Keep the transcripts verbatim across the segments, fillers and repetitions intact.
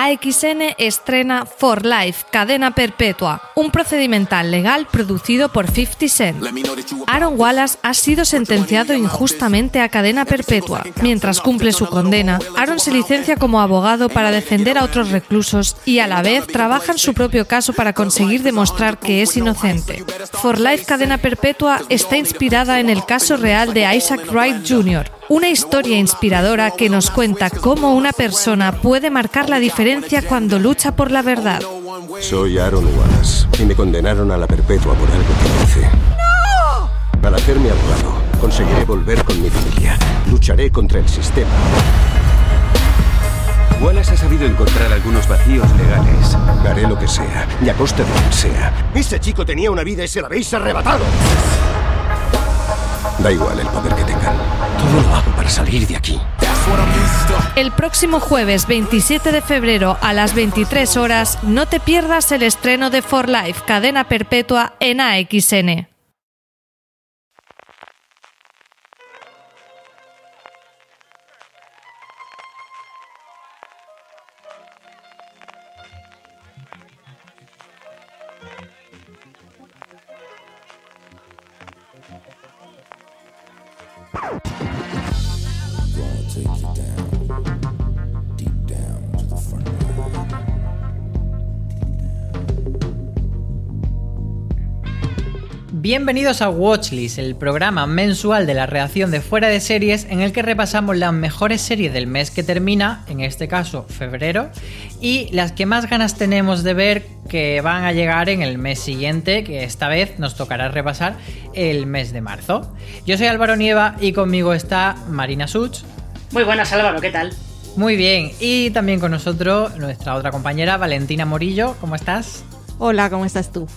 A X N estrena For Life, Cadena Perpetua, un procedimental legal producido por cincuenta Cent. Aaron Wallace ha sido sentenciado injustamente a cadena perpetua. Mientras cumple su condena, Aaron se licencia como abogado para defender a otros reclusos y a la vez trabaja en su propio caso para conseguir demostrar que es inocente. For Life, Cadena Perpetua está inspirada en el caso real de Isaac Wright junior, una historia inspiradora que nos cuenta cómo una persona puede marcar la diferencia cuando lucha por la verdad. Soy Aaron Wallace y me condenaron a la perpetua por algo que hice. ¡No! Al hacerme abogado, conseguiré volver con mi familia. Lucharé contra el sistema. Wallace ha sabido encontrar algunos vacíos legales. Haré lo que sea, y a costa de quien sea. Ese chico tenía una vida y se la habéis arrebatado. Da igual el poder que tengan. Todo lo hago para salir de aquí. El próximo jueves veintisiete de febrero a las veintitrés horas, no te pierdas el estreno de For Life, Cadena Perpetua en A X N. Bienvenidos a Watchlist, el programa mensual de la redacción de Fuera de Series en el que repasamos las mejores series del mes que termina, en este caso febrero, y las que más ganas tenemos de ver que van a llegar en el mes siguiente, que esta vez nos tocará repasar el mes de marzo. Yo soy Álvaro Nieva y conmigo está Marina Such. Muy buenas, Álvaro, ¿qué tal? Muy bien, y también con nosotros nuestra otra compañera Valentina Morillo. ¿Cómo estás? Hola, ¿cómo estás tú?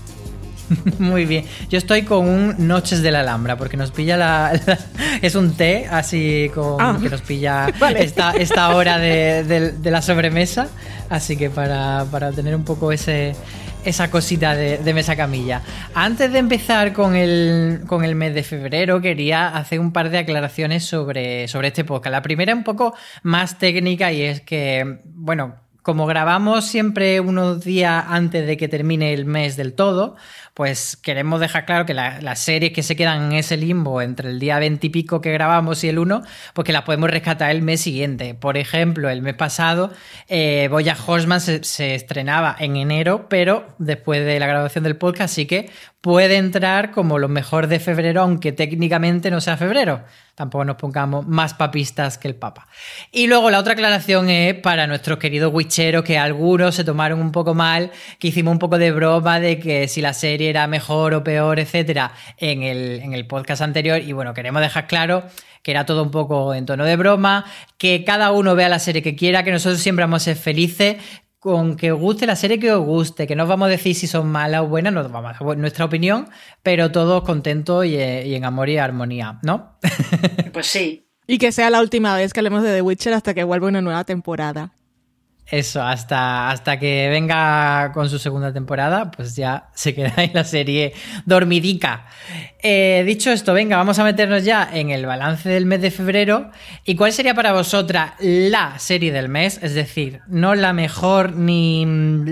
Muy bien, yo estoy con un Noches de la Alhambra porque nos pilla la, la es un té así con ah, que nos pilla vale. esta, esta hora de, de, de la sobremesa, así que para, para tener un poco ese esa cosita de, de mesa camilla. Antes de empezar con el, con el mes de febrero, quería hacer un par de aclaraciones sobre, sobre este podcast. La primera un poco más técnica y es que, bueno, como grabamos siempre unos días antes de que termine el mes del todo, pues queremos dejar claro que la, las series que se quedan en ese limbo entre el día veinte y pico que grabamos y el uno, pues que las podemos rescatar el mes siguiente. Por ejemplo, el mes pasado, eh, BoJack Horseman se, se estrenaba en enero, pero después de la grabación del podcast sí que puede entrar como lo mejor de febrero, aunque técnicamente no sea febrero. Tampoco nos pongamos más papistas que el Papa. Y luego la otra aclaración es para nuestros queridos witcheros, que algunos se tomaron un poco mal, que hicimos un poco de broma de que si la serie era mejor o peor, etcétera, en el, en el podcast anterior. Y bueno, queremos dejar claro que era todo un poco en tono de broma, que cada uno vea la serie que quiera, que nosotros siempre vamos a ser felices con que os guste la serie que os guste, que no os vamos a decir si son malas o buenas, nos vamos a dar nuestra opinión, pero todos contentos y, y en amor y armonía, ¿no? Pues sí. Y que sea la última vez que hablemos de The Witcher hasta que vuelva una nueva temporada. Eso, hasta, hasta que venga con su segunda temporada, pues ya se queda ahí la serie dormidica. Eh, dicho esto, venga, vamos a meternos ya en el balance del mes de febrero. ¿Y cuál sería para vosotras la serie del mes? Es decir, no la mejor ni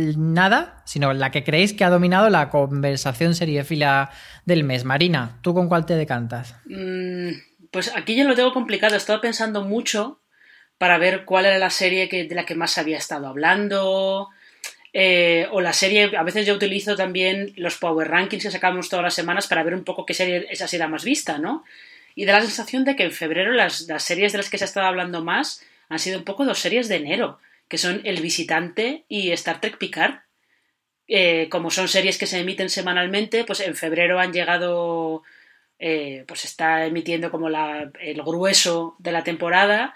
nada, sino la que creéis que ha dominado la conversación seriéfila del mes. Marina, ¿tú con cuál te decantas? Mm, pues aquí yo lo tengo complicado. He estado pensando mucho para ver cuál era la serie que, de la que más había estado hablando, eh, o la serie, a veces yo utilizo también los Power Rankings que sacamos todas las semanas para ver un poco qué serie esa serie era más vista, ¿no? Y da la sensación de que en febrero las, las series de las que se ha estado hablando más han sido un poco dos series de enero, que son El Visitante y Star Trek Picard. Eh, como son series que se emiten semanalmente, pues en febrero han llegado, eh, pues está emitiendo como la, el grueso de la temporada.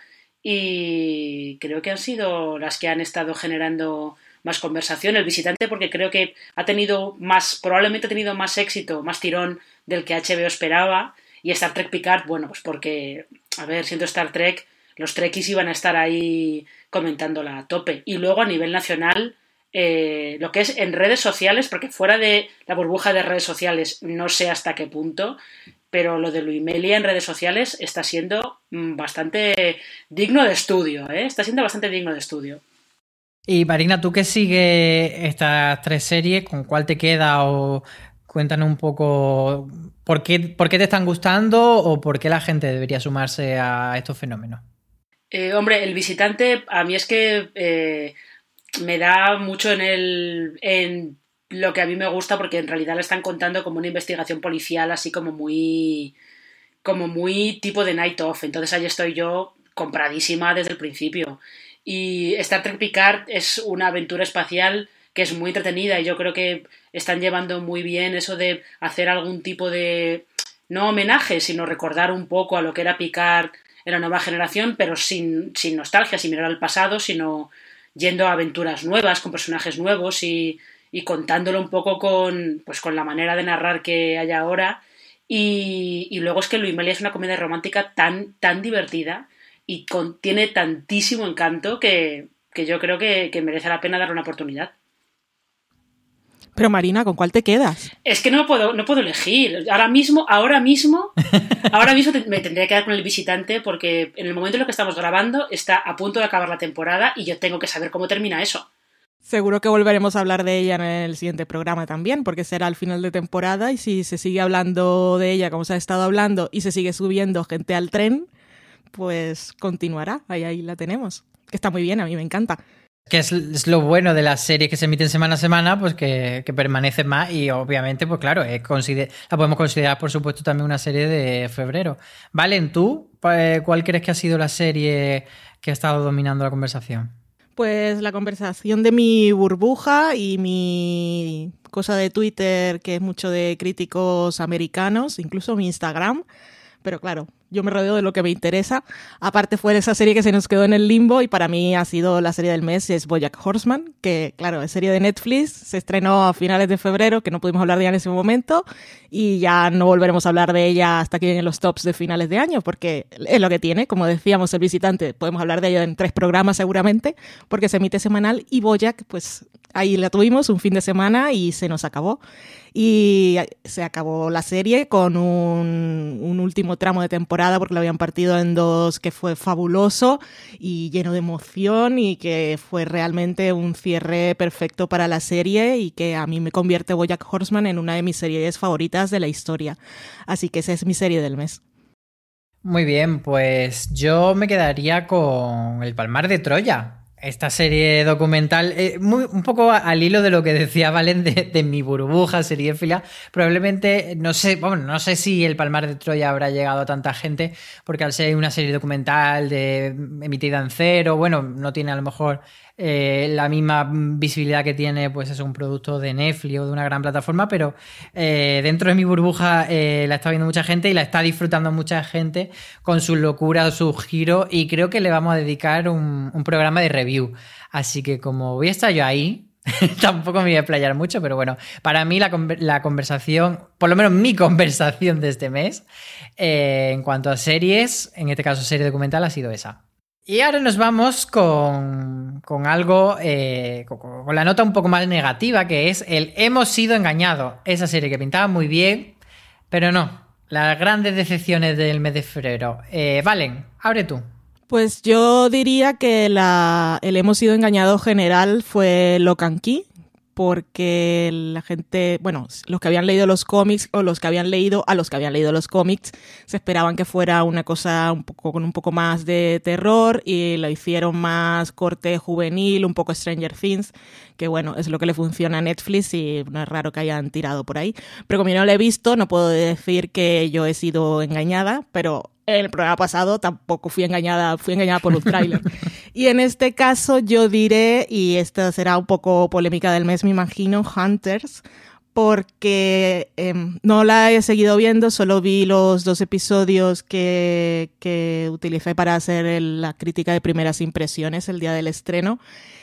Y creo que han sido las que han estado generando más conversación. El Visitante porque creo que ha tenido más, probablemente ha tenido más éxito, más tirón del que H B O esperaba. Y Star Trek Picard, bueno, pues porque, a ver, siendo Star Trek, los Trekkies iban a estar ahí comentándola a tope. Y luego a nivel nacional, eh, lo que es en redes sociales, porque fuera de la burbuja de redes sociales no sé hasta qué punto, pero lo de Luimelia en redes sociales está siendo bastante digno de estudio, ¿eh? Está siendo bastante digno de estudio. Y Marina, ¿tú que sigues estas tres series? ¿Con cuál te queda? O cuéntanos un poco por qué, por qué te están gustando o por qué la gente debería sumarse a estos fenómenos. Eh, hombre, El Visitante a mí es que eh, me da mucho en el en lo que a mí me gusta, porque en realidad le están contando como una investigación policial así como muy como muy tipo de Night Of. Entonces ahí estoy yo compradísima desde el principio. Y Star Trek Picard es una aventura espacial que es muy entretenida, y yo creo que están llevando muy bien eso de hacer algún tipo de, no homenaje, sino recordar un poco a lo que era Picard en la nueva generación, pero sin, sin nostalgia, sin mirar al pasado, sino yendo a aventuras nuevas, con personajes nuevos y, y contándolo un poco con, pues, con la manera de narrar que hay ahora. Y, y luego es que Luimelia es una comedia romántica tan, tan divertida y con, tiene tantísimo encanto que, que yo creo que, que merece la pena darle una oportunidad. Pero Marina, ¿con cuál te quedas? Es que no puedo, no puedo elegir. Ahora mismo, ahora mismo, ahora mismo te, me tendría que quedar con El Visitante, porque en el momento en el que estamos grabando está a punto de acabar la temporada y yo tengo que saber cómo termina eso. Seguro que volveremos a hablar de ella en el siguiente programa también, porque será al final de temporada, y si se sigue hablando de ella como se ha estado hablando y se sigue subiendo gente al tren, pues continuará. Ahí, ahí la tenemos. Que está muy bien, a mí me encanta. Que es, es lo bueno de las series que se emiten semana a semana, pues que, que permanecen más, y obviamente, pues claro, es consider- la podemos considerar, por supuesto, también una serie de febrero. Valen, ¿tú cuál crees que ha sido la serie que ha estado dominando la conversación? Pues la conversación de mi burbuja y mi cosa de Twitter, que es mucho de críticos americanos, incluso mi Instagram. Pero claro, yo me rodeo de lo que me interesa. Aparte fue esa serie que se nos quedó en el limbo, y para mí ha sido la serie del mes, es BoJack Horseman, que claro, es serie de Netflix, se estrenó a finales de febrero, que no pudimos hablar de ella en ese momento, y ya no volveremos a hablar de ella hasta que lleguen los tops de finales de año, porque es lo que tiene, como decíamos, El Visitante, podemos hablar de ella en tres programas seguramente, porque se emite semanal, y BoJack, pues ahí la tuvimos un fin de semana y se nos acabó. Y se acabó la serie con un, un último tramo de temporada, porque lo habían partido en dos, que fue fabuloso y lleno de emoción, y que fue realmente un cierre perfecto para la serie, y que a mí me convierte BoJack Horseman en una de mis series favoritas de la historia. Así que esa es mi serie del mes. Muy bien, pues yo me quedaría con El Palmar de Troya. Esta serie documental, eh, muy, un poco al hilo de lo que decía Valen de, de mi burbuja seriéfila, probablemente, no sé, bueno, no sé si El Palmar de Troya habrá llegado a tanta gente, porque al ser una serie documental de, emitida en cero, bueno, no tiene a lo mejor eh, la misma visibilidad que tiene, pues es un producto de Netflix o de una gran plataforma, pero eh, dentro de mi burbuja eh, la está viendo mucha gente y la está disfrutando mucha gente con sus locuras, sus giros, y creo que le vamos a dedicar un, un programa de review. Así que como voy a estar yo ahí, tampoco me voy a explayar mucho, pero bueno, para mí la, la conversación, por lo menos mi conversación de este mes, eh, en cuanto a series, en este caso serie documental, ha sido esa. Y ahora nos vamos con, con algo, eh, con, con la nota un poco más negativa, que es el Hemos sido engañados. Esa serie que pintaba muy bien, pero no. Las grandes decepciones del mes de febrero. Eh, Valen, abre tú. Pues yo diría que la, el hemos sido engañado general fue Lock and Key, porque la gente, bueno, los que habían leído los cómics o los que habían leído, a los que habían leído los cómics, se esperaban que fuera una cosa un poco con un poco más de terror, y lo hicieron más corte juvenil, un poco Stranger Things, que bueno, es lo que le funciona a Netflix y no es raro que hayan tirado por ahí. Pero como yo no lo he visto, no puedo decir que yo he sido engañada, pero en el programa pasado tampoco fui engañada, fui engañada por un tráiler. Y en este caso yo diré, y esta será un poco polémica del mes, me imagino, Hunters, porque eh, no la he seguido viendo, solo vi los dos episodios que, que utilicé para hacer el, la crítica de primeras impresiones el día del estreno.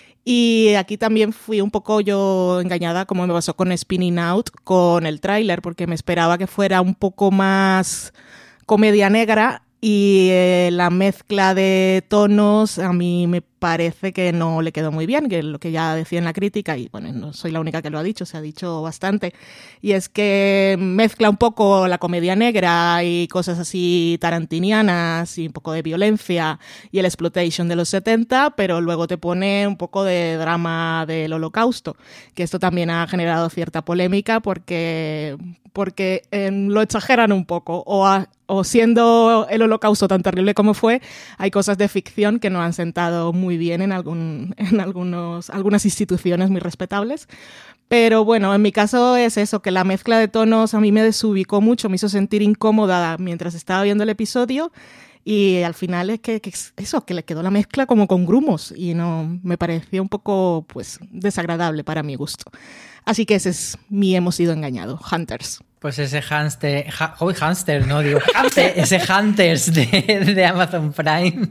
Y aquí también fui un poco yo engañada, como me pasó con Spinning Out, con el tráiler, porque me esperaba que fuera un poco más comedia negra, y eh, la mezcla de tonos a mí me parece que no le quedó muy bien, que es lo que ya decía en la crítica, y bueno, no soy la única que lo ha dicho, se ha dicho bastante, y es que mezcla un poco la comedia negra y cosas así tarantinianas y un poco de violencia y el exploitation de los setenta, pero luego te pone un poco de drama del Holocausto, que esto también ha generado cierta polémica porque, porque eh, lo exageran un poco, o a, o siendo el Holocausto tan terrible como fue, hay cosas de ficción que no han sentado muy bien en, algún, en algunos, algunas instituciones muy respetables. Pero bueno, en mi caso es eso, que la mezcla de tonos a mí me desubicó mucho, me hizo sentir incómoda mientras estaba viendo el episodio, y al final es que, que eso, que le quedó la mezcla como con grumos y no me pareció un poco pues desagradable para mi gusto. Así que ese es mi hemos sido engañado, Hunters. Pues ese hamster, ha, hoy hamster, no digo, ese Hunters de, de Amazon Prime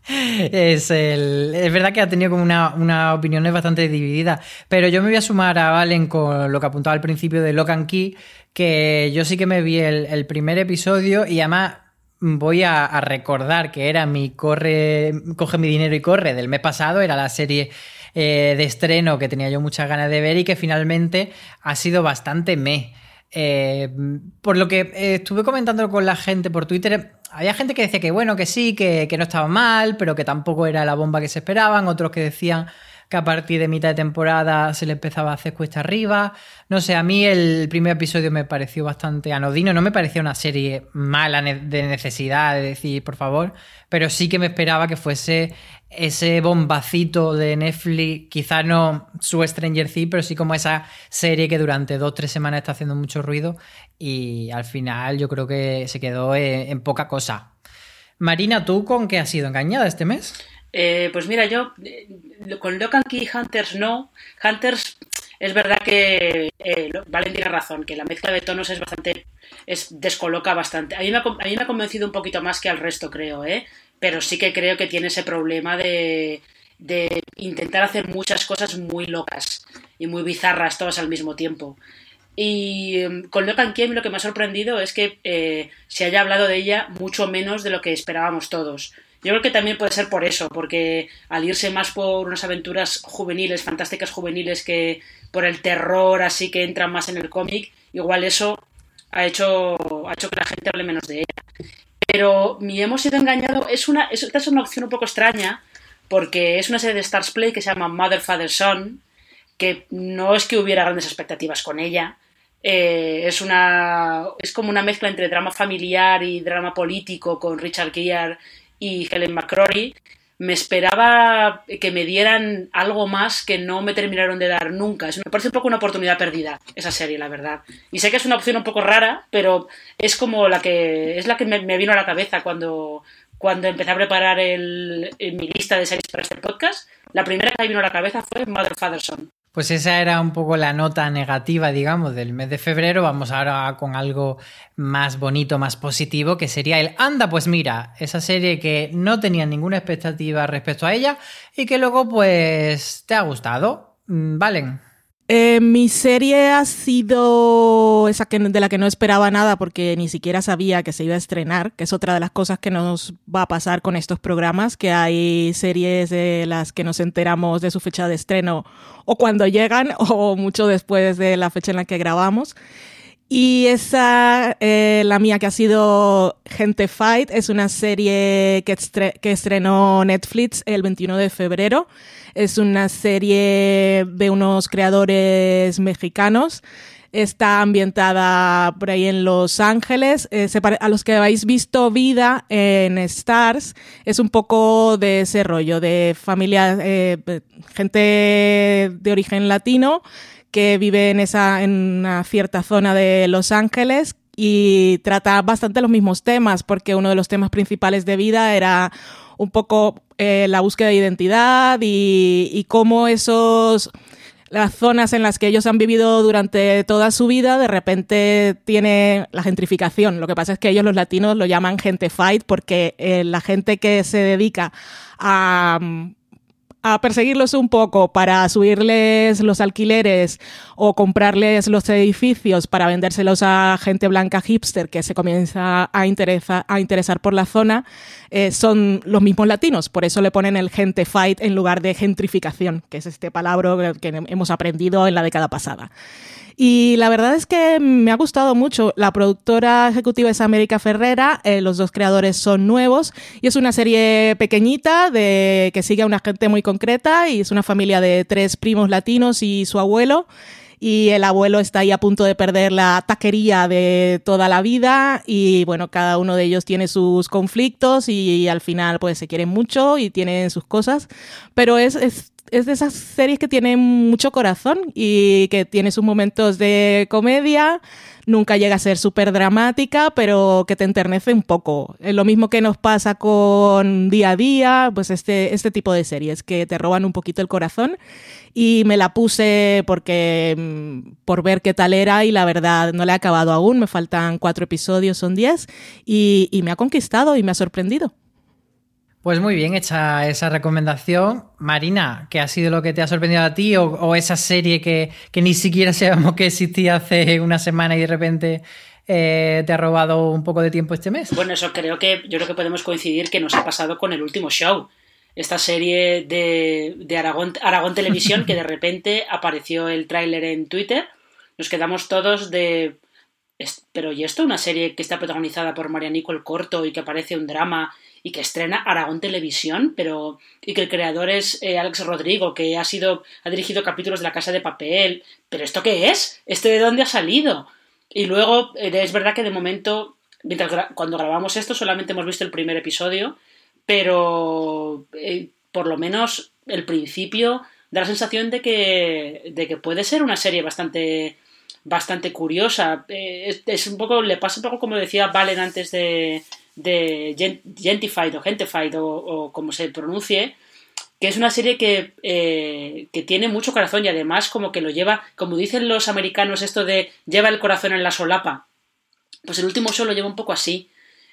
es el, es verdad que ha tenido como una, una opiniones bastante dividida, pero yo me voy a sumar a Valen con lo que apuntaba al principio de Lock and Key, que yo sí que me vi el, el primer episodio y además voy a, a recordar que era mi corre, coge mi dinero y corre del mes pasado, era la serie eh, de estreno que tenía yo muchas ganas de ver y que finalmente ha sido bastante meh. Eh, por lo que eh, estuve comentando con la gente por Twitter, había gente que decía que bueno, que sí, que, que no estaba mal, pero que tampoco era la bomba que se esperaban, otros que decían que a partir de mitad de temporada se le empezaba a hacer cuesta arriba. No sé, a mí el primer episodio me pareció bastante anodino, no me parecía una serie mala de necesidad de decir, por favor, pero sí que me esperaba que fuese ese bombacito de Netflix, quizás no su Stranger Things, pero sí como esa serie que durante dos o tres semanas está haciendo mucho ruido y al final yo creo que se quedó en, en poca cosa. Marina, ¿tú con qué has sido engañada este mes? Eh, pues mira, yo eh, con Lock and Key Hunters no. Hunters es verdad que eh, Valen tiene razón, que la mezcla de tonos es bastante, es descoloca bastante. A mí, me ha, a mí me ha convencido un poquito más que al resto, creo, ¿eh? Pero sí que creo que tiene ese problema de, de intentar hacer muchas cosas muy locas y muy bizarras todas al mismo tiempo. Y con Lock and Key lo que me ha sorprendido es que eh, se haya hablado de ella mucho menos de lo que esperábamos todos. Yo creo que también puede ser por eso, porque al irse más por unas aventuras juveniles, fantásticas juveniles, que por el terror así que entran más en el cómic, igual eso ha hecho, ha hecho que la gente hable menos de ella. Pero mi hemos sido engañado es una, es, es una opción un poco extraña, porque es una serie de Stars Play que se llama Mother, Father, Son, que no es que hubiera grandes expectativas con ella. Eh, es una es como una mezcla entre drama familiar y drama político con Richard Gere y Helen McCrory. Me esperaba que me dieran algo más que no me terminaron de dar nunca. Es, me parece un poco una oportunidad perdida esa serie, la verdad. Y sé que es una opción un poco rara, pero es como la que es la que me, me vino a la cabeza cuando, cuando empecé a preparar el, el, mi lista de series para este podcast. La primera que me vino a la cabeza fue Mother, Father, Son. Pues esa era un poco la nota negativa, digamos, del mes de febrero. Vamos ahora con algo más bonito, más positivo, que sería el Anda, pues mira, esa serie que no tenía ninguna expectativa respecto a ella y que luego, pues, te ha gustado. Valen. Eh, mi serie ha sido esa que, de la que no esperaba nada porque ni siquiera sabía que se iba a estrenar, que es otra de las cosas que nos va a pasar con estos programas, que hay series de las que nos enteramos de su fecha de estreno o cuando llegan o mucho después de la fecha en la que grabamos. Y esa, eh, la mía que ha sido Gente Fight, es una serie que, estre- que estrenó Netflix el veintiuno de febrero. Es una serie de unos creadores mexicanos. Está ambientada por ahí en Los Ángeles. Eh, se pare- a los que habéis visto Vida en Stars, es un poco de ese rollo, de familia, eh, gente de origen latino que vive en, esa, en una cierta zona de Los Ángeles y trata bastante los mismos temas, porque uno de los temas principales de Vida era un poco eh, la búsqueda de identidad y, y cómo esos, las zonas en las que ellos han vivido durante toda su vida, de repente tiene la gentrificación. Lo que pasa es que ellos, los latinos, lo llaman gente fight porque eh, la gente que se dedica a... a perseguirlos un poco para subirles los alquileres o comprarles los edificios para vendérselos a gente blanca hipster que se comienza a, interesa, a interesar por la zona, eh, son los mismos latinos. Por eso le ponen el gentefight en lugar de gentrificación, que es este palabra que hemos aprendido en la década pasada. Y la verdad es que me ha gustado mucho. La productora ejecutiva es América Ferrera, eh, los dos creadores son nuevos y es una serie pequeñita de que sigue a una gente muy concreta y es una familia de tres primos latinos y su abuelo. Y el abuelo está ahí a punto de perder la taquería de toda la vida y bueno, cada uno de ellos tiene sus conflictos y al final pues se quieren mucho y tienen sus cosas, pero es... es Es de esas series que tienen mucho corazón y que tiene sus momentos de comedia, nunca llega a ser súper dramática, pero que te enternece un poco. Es lo mismo que nos pasa con Día a Día, pues este, este tipo de series que te roban un poquito el corazón. Y me la puse porque por ver qué tal era y la verdad no la he acabado aún, me faltan cuatro episodios, son diez, y, y me ha conquistado y me ha sorprendido. Pues muy bien hecha esa recomendación. Marina, ¿qué ha sido lo que te ha sorprendido a ti? ¿O, o esa serie que, que ni siquiera sabíamos que existía hace una semana y de repente eh, te ha robado un poco de tiempo este mes? Bueno, eso creo que yo creo que podemos coincidir que nos ha pasado con El Último Show. Esta serie de, de Aragón, Aragón Televisión que de repente apareció el tráiler en Twitter. Nos quedamos todos de... Pero ¿y esto? Una serie que está protagonizada por María Nicole Corto y que parece un drama... y que estrena Aragón Televisión, pero y que el creador es eh, Alex Rodrigo, que ha sido ha dirigido capítulos de La Casa de Papel. ¿Pero esto qué es? ¿Esto de dónde ha salido? Y luego, eh, es verdad que de momento, mientras gra- cuando grabamos esto, solamente hemos visto el primer episodio, pero eh, por lo menos el principio da la sensación de que, de que puede ser una serie bastante, bastante curiosa. Eh, es, es un poco, le pasa un poco como decía Valen antes de... de Gentified o Gentified o, o como se pronuncie, que es una serie que, eh, que tiene mucho corazón y además como que lo lleva, como dicen los americanos, esto de lleva el corazón en la solapa, pues El Último Show lo lleva un poco así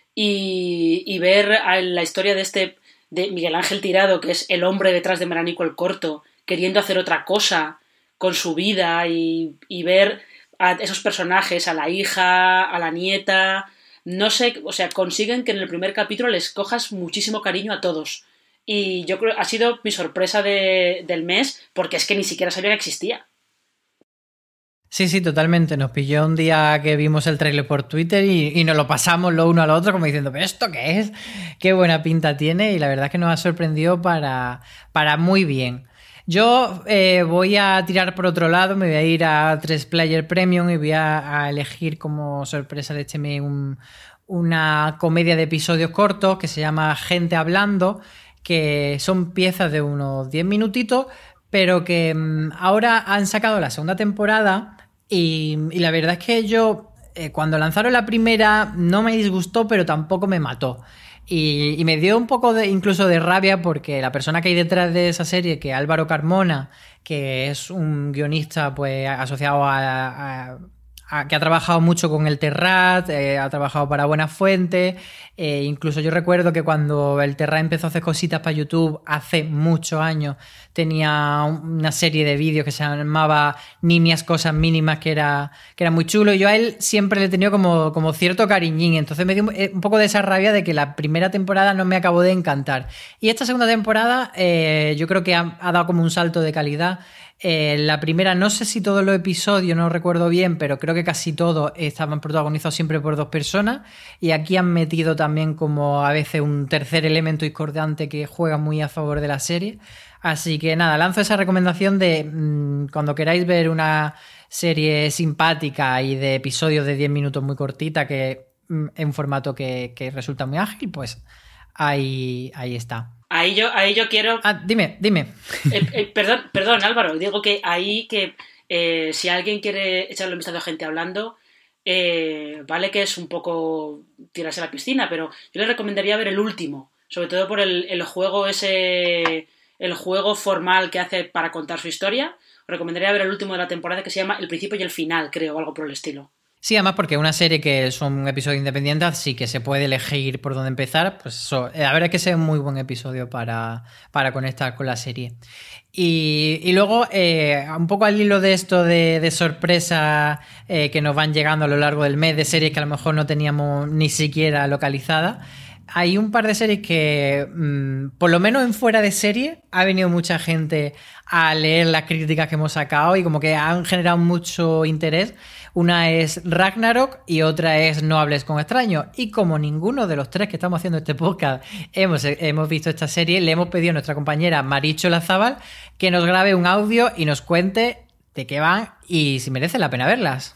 y, y ver la historia de este de Miguel Ángel Tirado, que es el hombre detrás de María Nicole Corto, queriendo hacer otra cosa con su vida y, y ver a esos personajes, a la hija, a la nieta... No sé, o sea, consiguen que en el primer capítulo les cojas muchísimo cariño a todos. Y yo creo que ha sido mi sorpresa de, del mes, porque es que ni siquiera sabía que existía. Sí, sí, totalmente. Nos pilló un día que vimos el tráiler por Twitter y, y nos lo pasamos lo uno al otro como diciendo, ¿pero esto qué es? Qué buena pinta tiene y la verdad es que nos ha sorprendido para, para muy bien. Yo eh, voy a tirar por otro lado, me voy a ir a tres Player Premium y voy a, a elegir como sorpresa de este mes un, una comedia de episodios cortos que se llama Gente Hablando, que son piezas de unos diez minutitos, pero que mmm, ahora han sacado la segunda temporada y, y la verdad es que yo eh, cuando lanzaron la primera no me disgustó, pero tampoco me mató. Y, y me dio un poco de, incluso de rabia porque la persona que hay detrás de esa serie, que es Álvaro Carmona, que es un guionista pues asociado a, a, a que ha trabajado mucho con el Terrat, eh, ha trabajado para Buenas Fuentes, eh, incluso yo recuerdo que cuando el Terrat empezó a hacer cositas para YouTube hace muchos años, tenía una serie de vídeos que se llamaba Niñas Cosas Mínimas, que era, que era muy chulo, y yo a él siempre le he tenido como, como cierto cariñín, entonces me dio un poco de esa rabia de que la primera temporada no me acabó de encantar. Y esta segunda temporada eh, yo creo que ha, ha dado como un salto de calidad. Eh, la primera, no sé si todos los episodios, no recuerdo bien, pero creo que casi todos estaban protagonizados siempre por dos personas, y aquí han metido también como a veces un tercer elemento discordante que juega muy a favor de la serie. Así que nada, lanzo esa recomendación de mmm, cuando queráis ver una serie simpática y de episodios de diez minutos muy cortita, que mmm, en un formato que, que resulta muy ágil, pues ahí, ahí está. Ahí yo, ahí yo quiero... Ah, dime, dime. Eh, eh, perdón, perdón, Álvaro, digo que ahí que eh, si alguien quiere echarle un vistazo a Gente Hablando, eh, vale que es un poco tirarse a la piscina, pero yo le recomendaría ver el último, sobre todo por el, el juego ese, el juego formal que hace para contar su historia. Os recomendaría ver el último de la temporada, que se llama El Principio y el Final, creo, o algo por el estilo. Sí, además porque una serie que son episodios independientes, así que se puede elegir por dónde empezar, pues eso, la verdad es que ese es un muy buen episodio para, para conectar con la serie. Y, y luego, eh, un poco al hilo de esto de, de sorpresa eh, que nos van llegando a lo largo del mes, de series que a lo mejor no teníamos ni siquiera localizadas, hay un par de series que, mmm, por lo menos en fuera de serie, ha venido mucha gente a leer las críticas que hemos sacado y como que han generado mucho interés. Una es Ragnarok y otra es No hables con extraños. Y como ninguno de los tres que estamos haciendo este podcast hemos, hemos visto esta serie, le hemos pedido a nuestra compañera Marichu Olazábal que nos grabe un audio y nos cuente de qué van y si merece la pena verlas.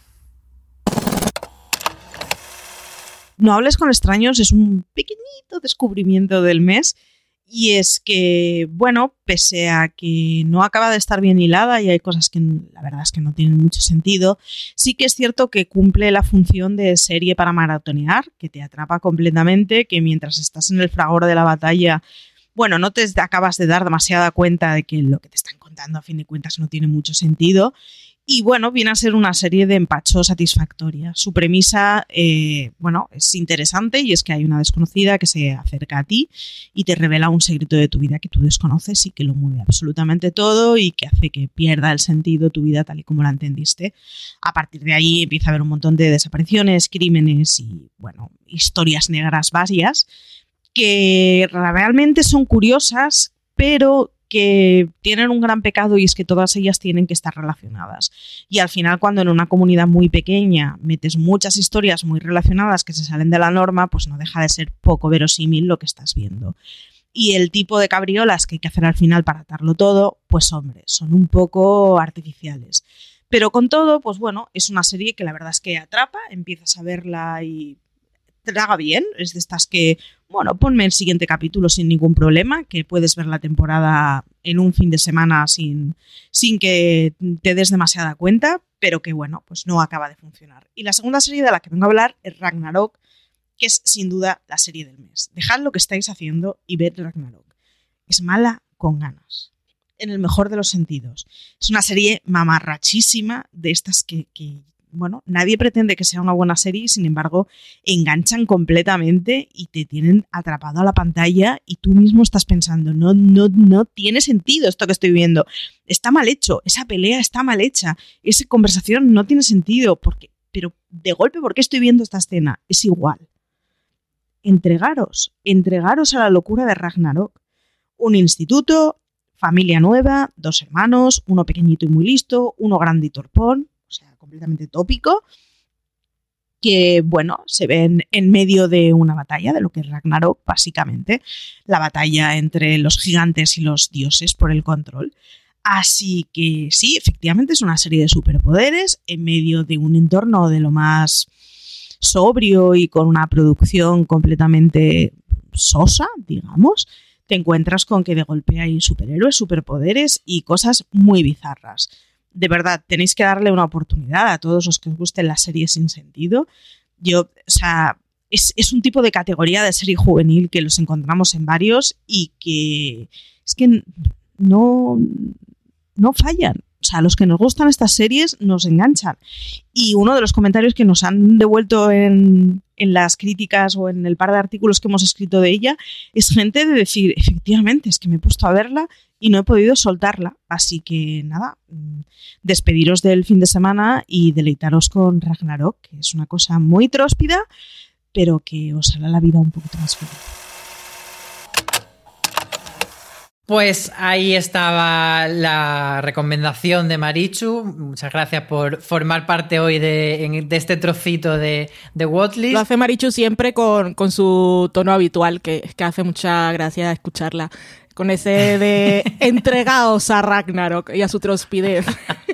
No hables con extraños es un pequeñito descubrimiento del mes. Y es que, bueno, pese a que no acaba de estar bien hilada y hay cosas que la verdad es que no tienen mucho sentido, sí que es cierto que cumple la función de serie para maratonear, que te atrapa completamente, que mientras estás en el fragor de la batalla, bueno, no te acabas de dar demasiada cuenta de que lo que te están contando a fin de cuentas no tiene mucho sentido. Y bueno, viene a ser una serie de empacho satisfactoria. Su premisa, eh, bueno, es interesante y es que hay una desconocida que se acerca a ti y te revela un secreto de tu vida que tú desconoces y que lo mueve absolutamente todo y que hace que pierda el sentido tu vida tal y como la entendiste. A partir de ahí empieza a haber un montón de desapariciones, crímenes y, bueno, historias negras varias que realmente son curiosas, pero que tienen un gran pecado y es que todas ellas tienen que estar relacionadas. Y al final, cuando en una comunidad muy pequeña metes muchas historias muy relacionadas que se salen de la norma, pues no deja de ser poco verosímil lo que estás viendo. Y el tipo de cabriolas que hay que hacer al final para atarlo todo, pues hombre, son un poco artificiales. Pero con todo, pues bueno, es una serie que la verdad es que atrapa, empiezas a verla y traga bien, es de estas que, bueno, ponme el siguiente capítulo sin ningún problema, que puedes ver la temporada en un fin de semana sin, sin que te des demasiada cuenta, pero que bueno, pues no acaba de funcionar. Y la segunda serie de la que vengo a hablar es Ragnarok, que es sin duda la serie del mes. Dejad lo que estáis haciendo y ved Ragnarok. Es mala con ganas, en el mejor de los sentidos. Es una serie mamarrachísima de estas que... que bueno, nadie pretende que sea una buena serie y sin embargo enganchan completamente y te tienen atrapado a la pantalla y tú mismo estás pensando, no, no, no tiene sentido esto que estoy viendo, está mal hecho, esa pelea está mal hecha, esa conversación no tiene sentido, porque, pero de golpe, ¿por qué estoy viendo esta escena? Es igual. Entregaros, entregaros a la locura de Ragnarok. Un instituto, familia nueva, dos hermanos, uno pequeñito y muy listo, uno grande y torpón, o sea, completamente tópico, que, bueno, se ven en medio de una batalla, de lo que es Ragnarok, básicamente, la batalla entre los gigantes y los dioses por el control. Así que sí, efectivamente es una serie de superpoderes en medio de un entorno de lo más sobrio y con una producción completamente sosa, digamos. Te encuentras con que de golpe hay superhéroes, superpoderes y cosas muy bizarras. De verdad, tenéis que darle una oportunidad a todos los que os gusten las series sin sentido. Yo, o sea, es, es un tipo de categoría de serie juvenil que los encontramos en varios y que es que no, no fallan. O sea, los que nos gustan estas series nos enganchan. Y uno de los comentarios que nos han devuelto en, en las críticas o en el par de artículos que hemos escrito de ella es gente de decir, efectivamente, es que me he puesto a verla y no he podido soltarla. Así que nada, despediros del fin de semana y deleitaros con Ragnarok, que es una cosa muy tróspida, pero que os hará la vida un poquito más feliz. Pues ahí estaba la recomendación de Marichu. Muchas gracias por formar parte hoy de, de este trocito de, de Watchlist. Lo hace Marichu siempre con, con su tono habitual, que, que hace mucha gracia escucharla. Con ese de entregaos a Ragnarok y a su trospidez.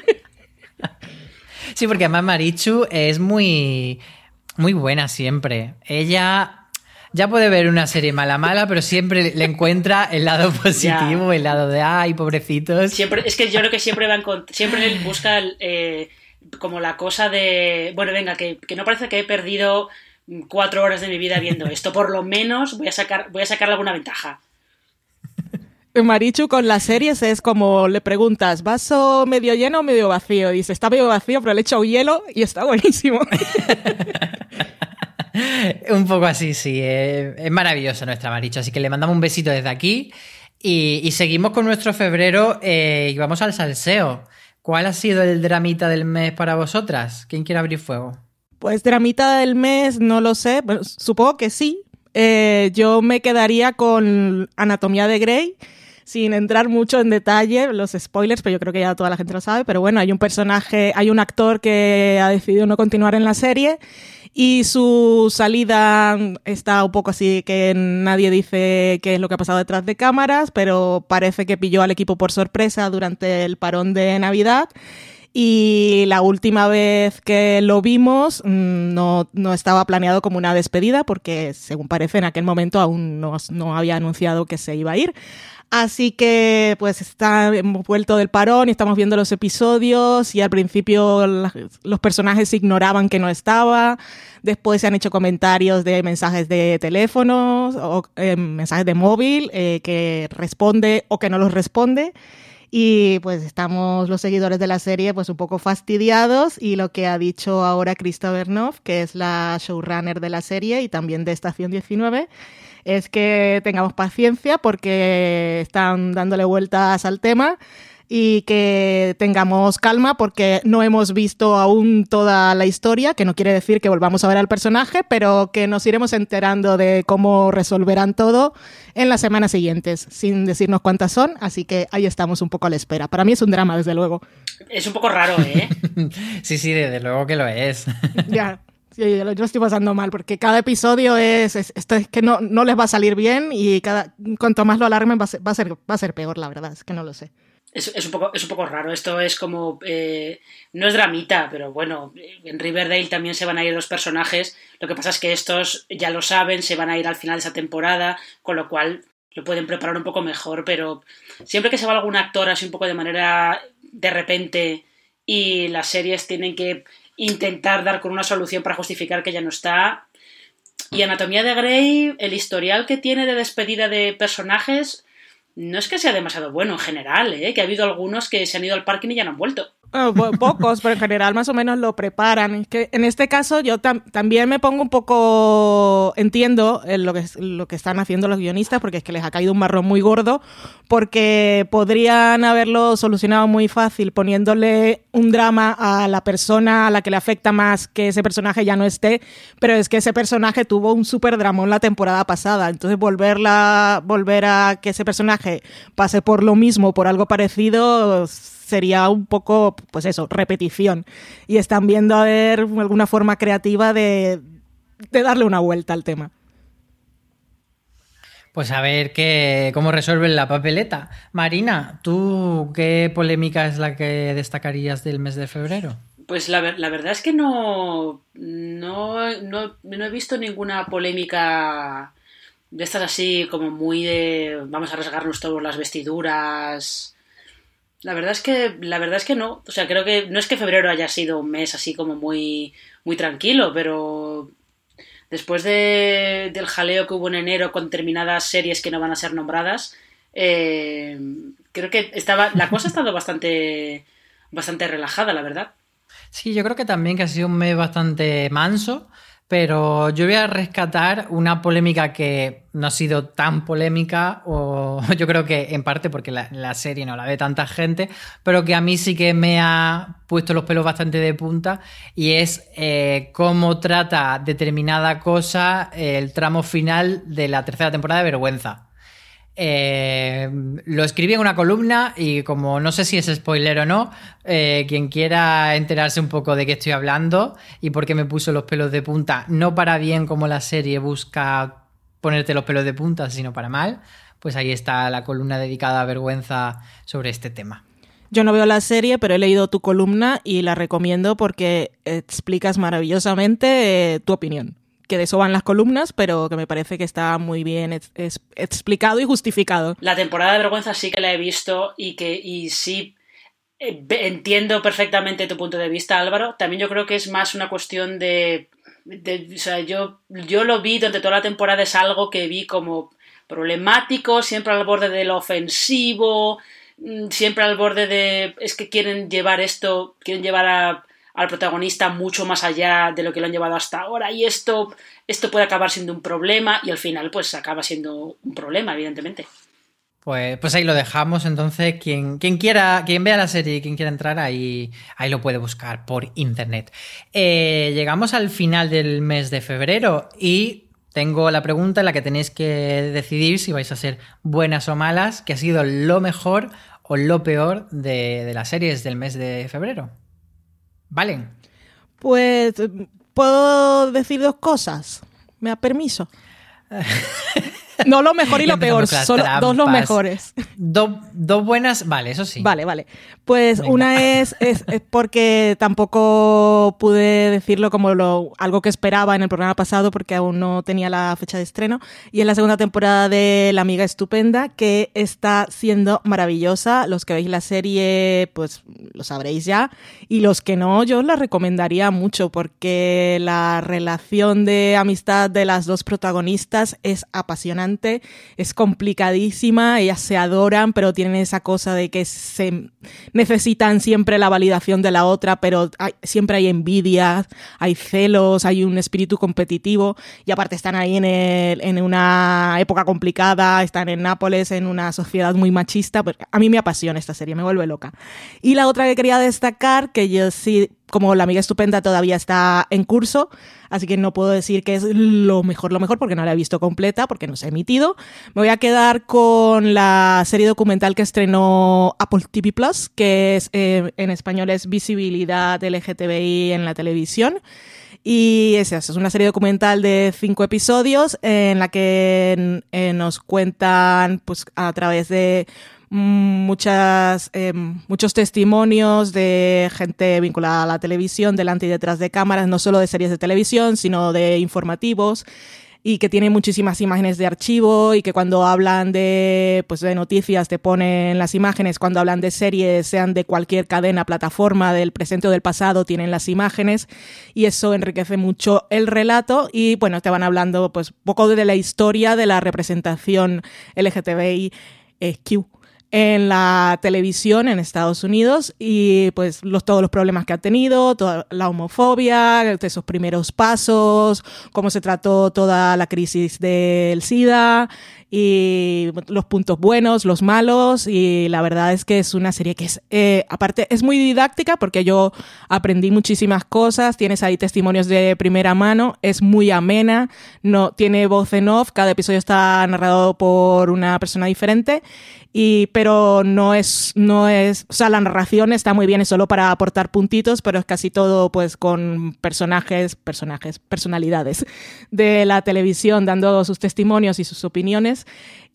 Sí, porque además Marichu es muy, muy buena siempre. Ella... Ya puede ver una serie mala mala, pero siempre le encuentra el lado positivo, ya. El lado de ay, pobrecitos. Siempre, es que yo creo que siempre va encont- siempre busca eh, como la cosa de bueno, venga, que, que no parece que he perdido cuatro horas de mi vida viendo esto, por lo menos voy a sacar, voy a sacarle alguna ventaja. Marichu con las series es como le preguntas, ¿vaso medio lleno o medio vacío? Y dice, está medio vacío, pero le he echado hielo y está buenísimo. Un poco así, sí. Eh, es maravillosa nuestra Marichu, así que le mandamos un besito desde aquí. Y, y seguimos con nuestro febrero eh, y vamos al salseo. ¿Cuál ha sido el dramita del mes para vosotras? ¿Quién quiere abrir fuego? Pues dramita del mes, no lo sé. Bueno, supongo que sí. Eh, yo me quedaría con Anatomía de Grey, sin entrar mucho en detalle, los spoilers, pero yo creo que ya toda la gente lo sabe. Pero bueno, hay un personaje, hay un actor que ha decidido no continuar en la serie y su salida está un poco así que nadie dice qué es lo que ha pasado detrás de cámaras, pero parece que pilló al equipo por sorpresa durante el parón de Navidad. Y la última vez que lo vimos no, no estaba planeado como una despedida porque, según parece, en aquel momento aún no, no había anunciado que se iba a ir. Así que pues está, hemos vuelto del parón y estamos viendo los episodios y al principio la, los personajes ignoraban que no estaba, después se han hecho comentarios de mensajes de teléfonos o eh, mensajes de móvil eh, que responde o que no los responde. Y pues estamos los seguidores de la serie pues un poco fastidiados y lo que ha dicho ahora Krista Vernoff, que es la showrunner de la serie y también de Estación diecinueve, es que tengamos paciencia porque están dándole vueltas al tema y que tengamos calma porque no hemos visto aún toda la historia, que no quiere decir que volvamos a ver al personaje, pero que nos iremos enterando de cómo resolverán todo en las semanas siguientes, sin decirnos cuántas son, así que ahí estamos un poco a la espera. Para mí es un drama, desde luego. Es un poco raro, ¿eh? Sí, sí, desde luego que lo es. Ya. Sí, yo lo estoy pasando mal porque cada episodio es, es, esto es que no, no les va a salir bien y cada cuanto más lo alarmen va a ser, va a ser, va a ser peor, la verdad, es que no lo sé. Es, es, un poco, es un poco raro, esto es como, eh, no es dramita, pero bueno, en Riverdale también se van a ir los personajes, lo que pasa es que estos ya lo saben, se van a ir al final de esa temporada, con lo cual lo pueden preparar un poco mejor, pero siempre que se va algún actor así un poco de manera de repente y las series tienen que intentar dar con una solución para justificar que ya no está. Y Anatomía de Grey, el historial que tiene de despedida de personajes no es que sea demasiado bueno en general, ¿eh? Que ha habido algunos que se han ido al parking y ya no han vuelto. Oh, pocos, pero en general más o menos lo preparan. Es que en este caso yo tam- también me pongo un poco... Entiendo lo que, lo que están haciendo los guionistas porque es que les ha caído un marrón muy gordo porque podrían haberlo solucionado muy fácil poniéndole un drama a la persona a la que le afecta más que ese personaje ya no esté, pero es que ese personaje tuvo un súper dramón la temporada pasada, entonces volverla, volver a que ese personaje pase por lo mismo, por algo parecido... sería un poco, pues eso, repetición. Y están viendo a ver alguna forma creativa de, de darle una vuelta al tema. Pues a ver qué, cómo resuelven la papeleta. Marina, ¿tú qué polémica es la que destacarías del mes de febrero? Pues la, la verdad es que no, no, no, no he visto ninguna polémica de estas así como muy de vamos a rasgarnos todas las vestiduras... La verdad es que la verdad es que no, o sea, creo que no es que febrero haya sido un mes así como muy muy tranquilo, pero después de, del jaleo que hubo en enero con determinadas series que no van a ser nombradas, eh, creo que estaba la cosa ha estado bastante bastante relajada, la verdad. Sí, yo creo que también que ha sido un mes bastante manso. Pero yo voy a rescatar una polémica que no ha sido tan polémica, o yo creo que en parte porque la, la serie no la ve tanta gente, pero que a mí sí que me ha puesto los pelos bastante de punta, y es eh, cómo trata determinada cosa eh, el tramo final de la tercera temporada de Vergüenza. Eh, lo escribí en una columna y como no sé si es spoiler o no, eh, quien quiera enterarse un poco de qué estoy hablando y por qué me puso los pelos de punta, no para bien como la serie busca ponerte los pelos de punta, sino para mal, pues ahí está la columna dedicada a Vergüenza sobre este tema. Yo no veo la serie, pero he leído tu columna y la recomiendo porque explicas maravillosamente eh, tu opinión. Que de eso van las columnas, pero que me parece que está muy bien es, es, explicado y justificado. La temporada de Vergüenza sí que la he visto y que y sí eh, entiendo perfectamente tu punto de vista, Álvaro. También yo creo que es más una cuestión de... de o sea, yo, yo lo vi durante toda la temporada, es algo que vi como... problemático, siempre al borde de lo ofensivo, siempre al borde de... es que quieren llevar esto, quieren llevar a, al protagonista mucho más allá de lo que lo han llevado hasta ahora, y esto, esto puede acabar siendo un problema, y al final pues acaba siendo un problema, evidentemente. Pues, pues ahí lo dejamos. Entonces, quien, quien quiera, quien vea la serie y quien quiera entrar, ahí, ahí lo puede buscar por internet. Eh, llegamos al final del mes de febrero y tengo la pregunta en la que tenéis que decidir si vais a ser buenas o malas, que ha sido lo mejor o lo peor de, de las series del mes de febrero. ¿Vale? Pues, ¿puedo decir dos cosas? ¿Me da permiso? No lo mejor y lo peor, solo dos los mejores. Dos do buenas, vale, eso sí. Vale, vale. Pues Venga. Una es, es, es porque tampoco pude decirlo como lo, algo que esperaba en el programa pasado porque aún no tenía la fecha de estreno. Y es la segunda temporada de La Amiga Estupenda, que está siendo maravillosa. Los que veis la serie, pues lo sabréis ya. Y los que no, yo os la recomendaría mucho porque la relación de amistad de las dos protagonistas es apasionante. Es complicadísima, ellas se adoran, pero tienen esa cosa de que se necesitan siempre la validación de la otra, pero hay, siempre hay envidias, hay celos, hay un espíritu competitivo, y aparte están ahí en, el, en una época complicada, están en Nápoles, en una sociedad muy machista. Pues a mí me apasiona esta serie, me vuelve loca. Y la otra que quería destacar, que yo sí, como La Amiga Estupenda todavía está en curso, así que no puedo decir que es lo mejor, lo mejor, porque no la he visto completa, porque no se ha emitido. Me voy a quedar con la serie documental que estrenó Apple T V Plus, que es, eh, en español es Visibilidad L G T B I en la televisión. Y es eso, es una serie documental de cinco episodios en la que eh, nos cuentan, pues, a través de muchas eh, muchos testimonios de gente vinculada a la televisión, delante y detrás de cámaras, no solo de series de televisión, sino de informativos, y que tiene muchísimas imágenes de archivo, y que cuando hablan de, pues, de noticias te ponen las imágenes, cuando hablan de series, sean de cualquier cadena, plataforma, del presente o del pasado, tienen las imágenes, y eso enriquece mucho el relato. Y bueno, te van hablando pues poco de la historia de la representación L G T B I Q en la televisión en Estados Unidos, y pues los, todos los problemas que ha tenido, toda la homofobia, esos primeros pasos, cómo se trató toda la crisis del SIDA, y los puntos buenos, los malos. Y la verdad es que es una serie que es, eh, aparte, es muy didáctica porque yo aprendí muchísimas cosas. Tienes ahí testimonios de primera mano, es muy amena, no tiene voz en off, cada episodio está narrado por una persona diferente. Y, pero no es, no es, o sea, la narración está muy bien, es solo para aportar puntitos, pero es casi todo pues con personajes, personajes, personalidades de la televisión dando sus testimonios y sus opiniones.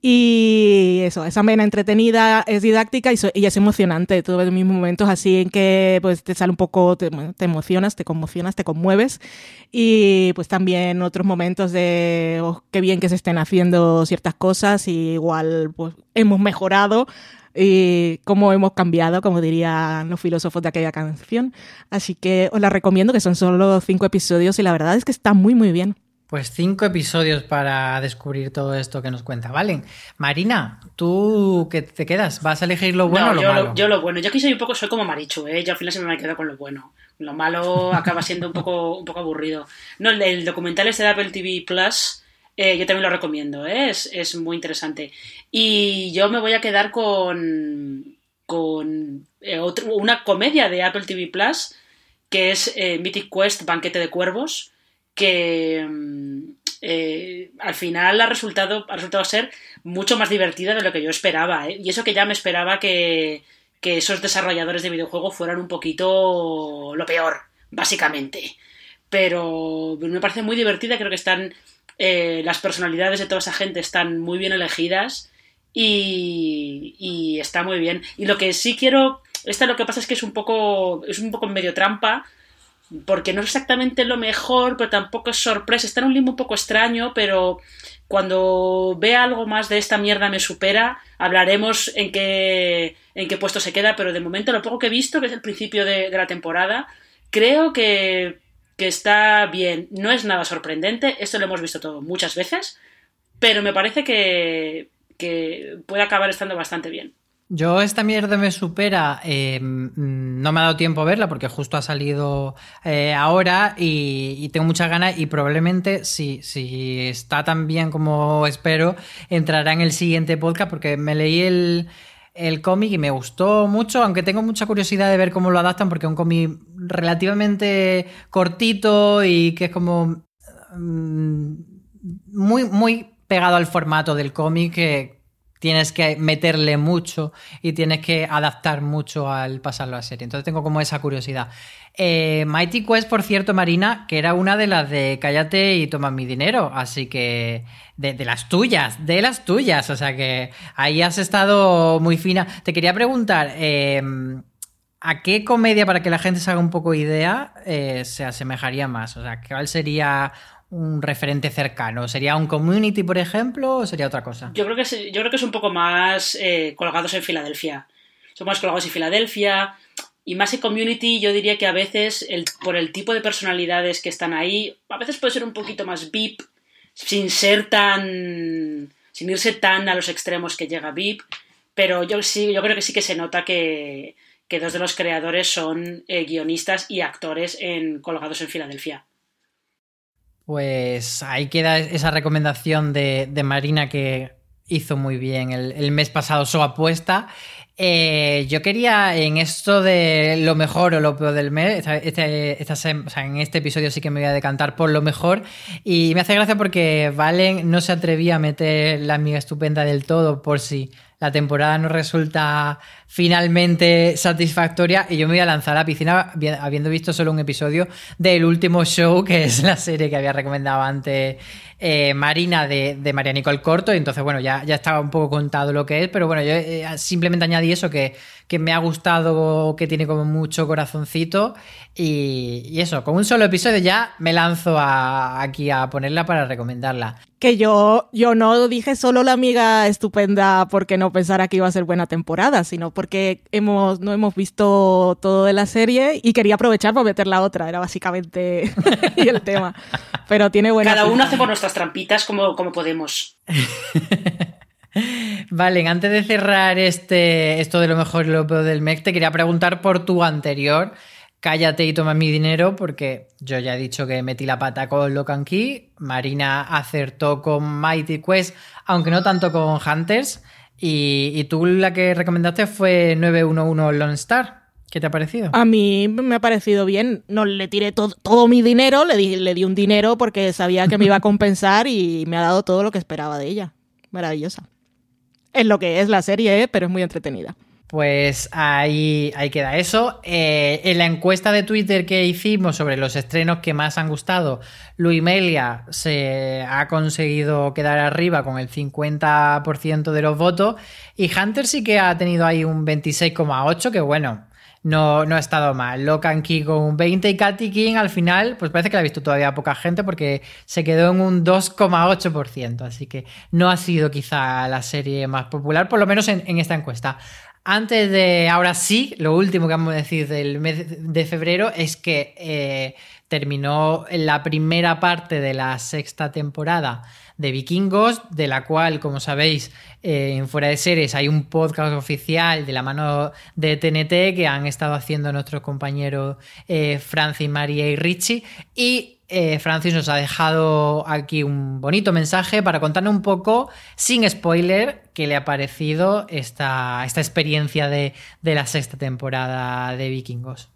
Y eso, es amena, entretenida, es didáctica y, so, y es emocionante. Todos mis momentos así en que pues te sale un poco, te, te emocionas, te conmocionas, te conmueves. Y pues también otros momentos de oh, qué bien que se estén haciendo ciertas cosas, y igual pues hemos mejorado y cómo hemos cambiado, como dirían los filósofos de aquella canción. Así que os la recomiendo, que son solo cinco episodios y la verdad es que está muy muy bien. Pues cinco episodios para descubrir todo esto que nos cuenta, ¿vale? Marina, ¿tú qué te quedas? ¿Vas a elegir lo bueno no, o lo yo malo? Lo, yo lo bueno. Yo aquí soy un poco, soy como Marichu, ¿eh? Yo al final siempre me quedo con lo bueno. Lo malo acaba siendo un poco, un poco aburrido. No, el, el documental este de Apple T V Plus, eh, yo también lo recomiendo, ¿eh? Es, es muy interesante. Y yo me voy a quedar con, con eh, otro, una comedia de Apple T V Plus, que es eh, Mythic Quest, Banquete de Cuervos, que eh, al final ha resultado, ha resultado ser mucho más divertida de lo que yo esperaba, ¿eh? Y eso que ya me esperaba que, que esos desarrolladores de videojuegos fueran un poquito lo peor, básicamente. Pero me parece muy divertida, creo que están eh, las personalidades de toda esa gente están muy bien elegidas y, y está muy bien. Y lo que sí quiero, esta lo que pasa es que es un poco, es un poco medio trampa, porque no es exactamente lo mejor, pero tampoco es sorpresa. Está en un limbo un poco extraño, pero cuando vea algo más de esta mierda me supera, hablaremos en qué, en qué puesto se queda, pero de momento lo poco que he visto, que es el principio de, de la temporada, creo que, que está bien. No es nada sorprendente, esto lo hemos visto todo muchas veces, pero me parece que, que puede acabar estando bastante bien. Yo esta mierda me supera, eh, no me ha dado tiempo a verla porque justo ha salido eh, ahora y, y tengo muchas ganas y probablemente si, si está tan bien como espero entrará en el siguiente podcast porque me leí el, el cómic y me gustó mucho, aunque tengo mucha curiosidad de ver cómo lo adaptan porque es un cómic relativamente cortito y que es como um, muy, muy pegado al formato del cómic que tienes que meterle mucho y tienes que adaptar mucho al pasarlo a serie. Entonces tengo como esa curiosidad. Eh, Mighty Quest, por cierto, Marina, que era una de las de Cállate y toma mi dinero. Así que de, de las tuyas, de las tuyas. O sea que ahí has estado muy fina. Te quería preguntar, eh, ¿a qué comedia, para que la gente se haga un poco idea, eh, se asemejaría más? O sea, ¿cuál sería un referente cercano? ¿Sería un Community, por ejemplo, o sería otra cosa? Yo creo que es, yo creo que es un poco más eh, colgados en Filadelfia. Son más colgados en Filadelfia y más en Community. Yo diría que a veces, el, por el tipo de personalidades que están ahí, a veces puede ser un poquito más V I P, sin ser tan... sin irse tan a los extremos que llega V I P, pero yo sí, yo creo que sí que se nota que, que dos de los creadores son eh, guionistas y actores en Colgados en Filadelfia. Pues ahí queda esa recomendación de, de Marina que hizo muy bien el, el mes pasado su apuesta. Eh, yo quería, en esto de lo mejor o lo peor del mes, esta, este, esta, o sea, en este episodio sí que me voy a decantar por lo mejor y me hace gracia porque Valen no se atrevía a meter La amiga estupenda del todo por si la temporada no resulta finalmente satisfactoria y yo me voy a lanzar a la piscina habiendo visto solo un episodio del último show, que es la serie que había recomendado antes eh, Marina de, de María Nicole Corto, y entonces bueno, ya, ya estaba un poco contado lo que es, pero bueno, yo eh, simplemente añadí eso, que, que me ha gustado, que tiene como mucho corazoncito y, y eso, con un solo episodio ya me lanzo a, aquí a ponerla para recomendarla. Que yo, yo no dije solo La amiga estupenda porque no pensara que iba a ser buena temporada, sino porque hemos, no hemos visto todo de la serie y quería aprovechar para meter la otra, era básicamente y el tema. Pero tiene buena... Cada uno hace por nuestras trampitas como, como podemos. Vale, antes de cerrar este, esto de lo mejor y lo peor del M E C, te quería preguntar por tu anterior, Cállate y toma mi dinero, porque yo ya he dicho que metí la pata con Lock and Key, Marina acertó con Mighty Quest, aunque no tanto con Hunters, y, y tú la que recomendaste fue nueve uno uno Lone Star. ¿Qué te ha parecido? A mí me ha parecido bien. No le tiré to- todo mi dinero, le di, le di un dinero porque sabía que me iba a compensar y me ha dado todo lo que esperaba de ella. Maravillosa. Es lo que es la serie, ¿eh? Pero es muy entretenida. Pues ahí, ahí queda eso. Eh, en la encuesta de Twitter que hicimos sobre los estrenos que más han gustado, Luimelia se ha conseguido quedar arriba con el cincuenta por ciento de los votos y Hunter sí que ha tenido ahí un veintiséis coma ocho, que bueno, no, no ha estado mal. Lock and Key con un veinte y Katy King al final, pues parece que la ha visto todavía poca gente porque se quedó en un dos coma ocho por ciento, así que no ha sido quizá la serie más popular, por lo menos en, en esta encuesta. Antes de, ahora sí, lo último que vamos a decir del mes de febrero es que eh, terminó la primera parte de la sexta temporada de Vikingos, de la cual, como sabéis, eh, en Fuera de Series hay un podcast oficial de la mano de T N T que han estado haciendo nuestros compañeros eh, Francis, María y Richie, y Eh, Francis nos ha dejado aquí un bonito mensaje para contarnos un poco, sin spoiler, qué le ha parecido esta, esta experiencia de, de la sexta temporada de Vikingos.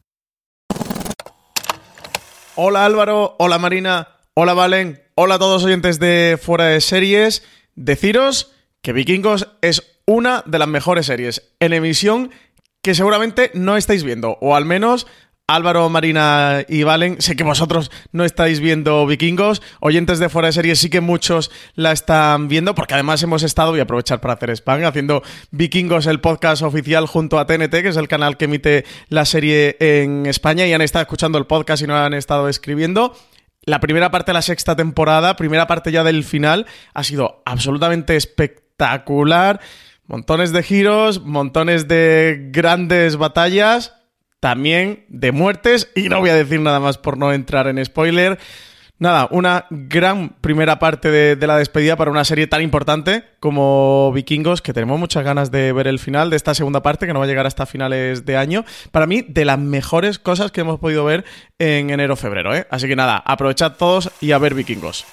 Hola Álvaro, hola Marina, hola Valen, hola a todos oyentes de Fuera de Series. Deciros que Vikingos es una de las mejores series en emisión que seguramente no estáis viendo, o al menos Álvaro, Marina y Valen, sé que vosotros no estáis viendo Vikingos, oyentes de Fuera de Series sí que muchos la están viendo, porque además hemos estado, voy a aprovechar para hacer spam, haciendo Vikingos, el podcast oficial junto a T N T, que es el canal que emite la serie en España, y han estado escuchando el podcast y no han estado escribiendo. La primera parte de la sexta temporada, primera parte ya del final, ha sido absolutamente espectacular. Montones de giros, montones de grandes batallas, también de muertes, y no voy a decir nada más por no entrar en spoiler. Nada, una gran primera parte de, de la despedida para una serie tan importante como Vikingos, que tenemos muchas ganas de ver el final de esta segunda parte, que no va a llegar hasta finales de año. Para mí, de las mejores cosas que hemos podido ver en enero-febrero, ¿eh? Así que nada, aprovechad todos y a ver Vikingos.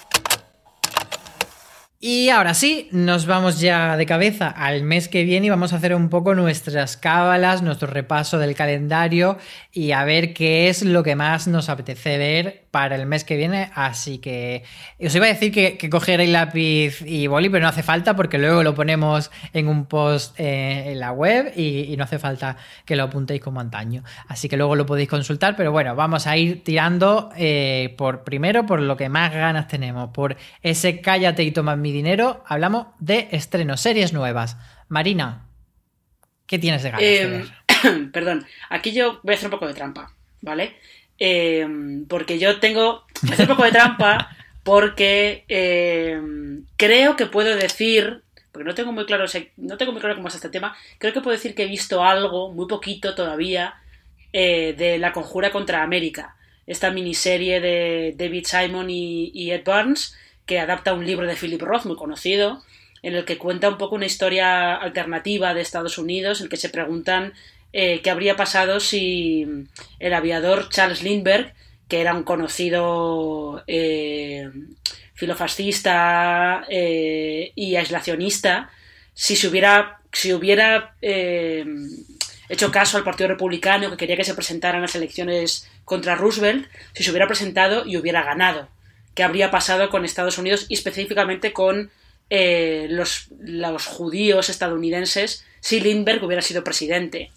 Y ahora sí, nos vamos ya de cabeza al mes que viene y vamos a hacer un poco nuestras cábalas, nuestro repaso del calendario y a ver qué es lo que más nos apetece ver para el mes que viene. Así que os iba a decir que, que cogeréis lápiz y boli, pero no hace falta porque luego lo ponemos en un post eh, en la web y, y no hace falta que lo apuntéis como antaño. Así que luego lo podéis consultar, pero bueno, vamos a ir tirando eh, por primero por lo que más ganas tenemos, por ese cállate y toma mi dinero. Hablamos de estrenos, series nuevas. Marina, ¿qué tienes de ganas eh, de ver? Perdón, aquí yo voy a hacer un poco de trampa, ¿vale? Eh, porque yo tengo... Voy a hacer un poco de trampa porque eh, creo que puedo decir... Porque no tengo muy claro no tengo muy claro cómo es este tema. Creo que puedo decir que he visto algo, muy poquito todavía, eh, de La Conjura contra América. Esta miniserie de David Simon y, y Ed Burns, que adapta un libro de Philip Roth muy conocido, en el que cuenta un poco una historia alternativa de Estados Unidos, en el que se preguntan eh, qué habría pasado si el aviador Charles Lindbergh, que era un conocido eh, filofascista eh, y aislacionista, si se hubiera, si hubiera eh, hecho caso al Partido Republicano, que quería que se presentaran las elecciones contra Roosevelt, si se hubiera presentado y hubiera ganado. ¿Qué habría pasado con Estados Unidos y específicamente con eh, los, los judíos estadounidenses si Lindbergh hubiera sido presidente?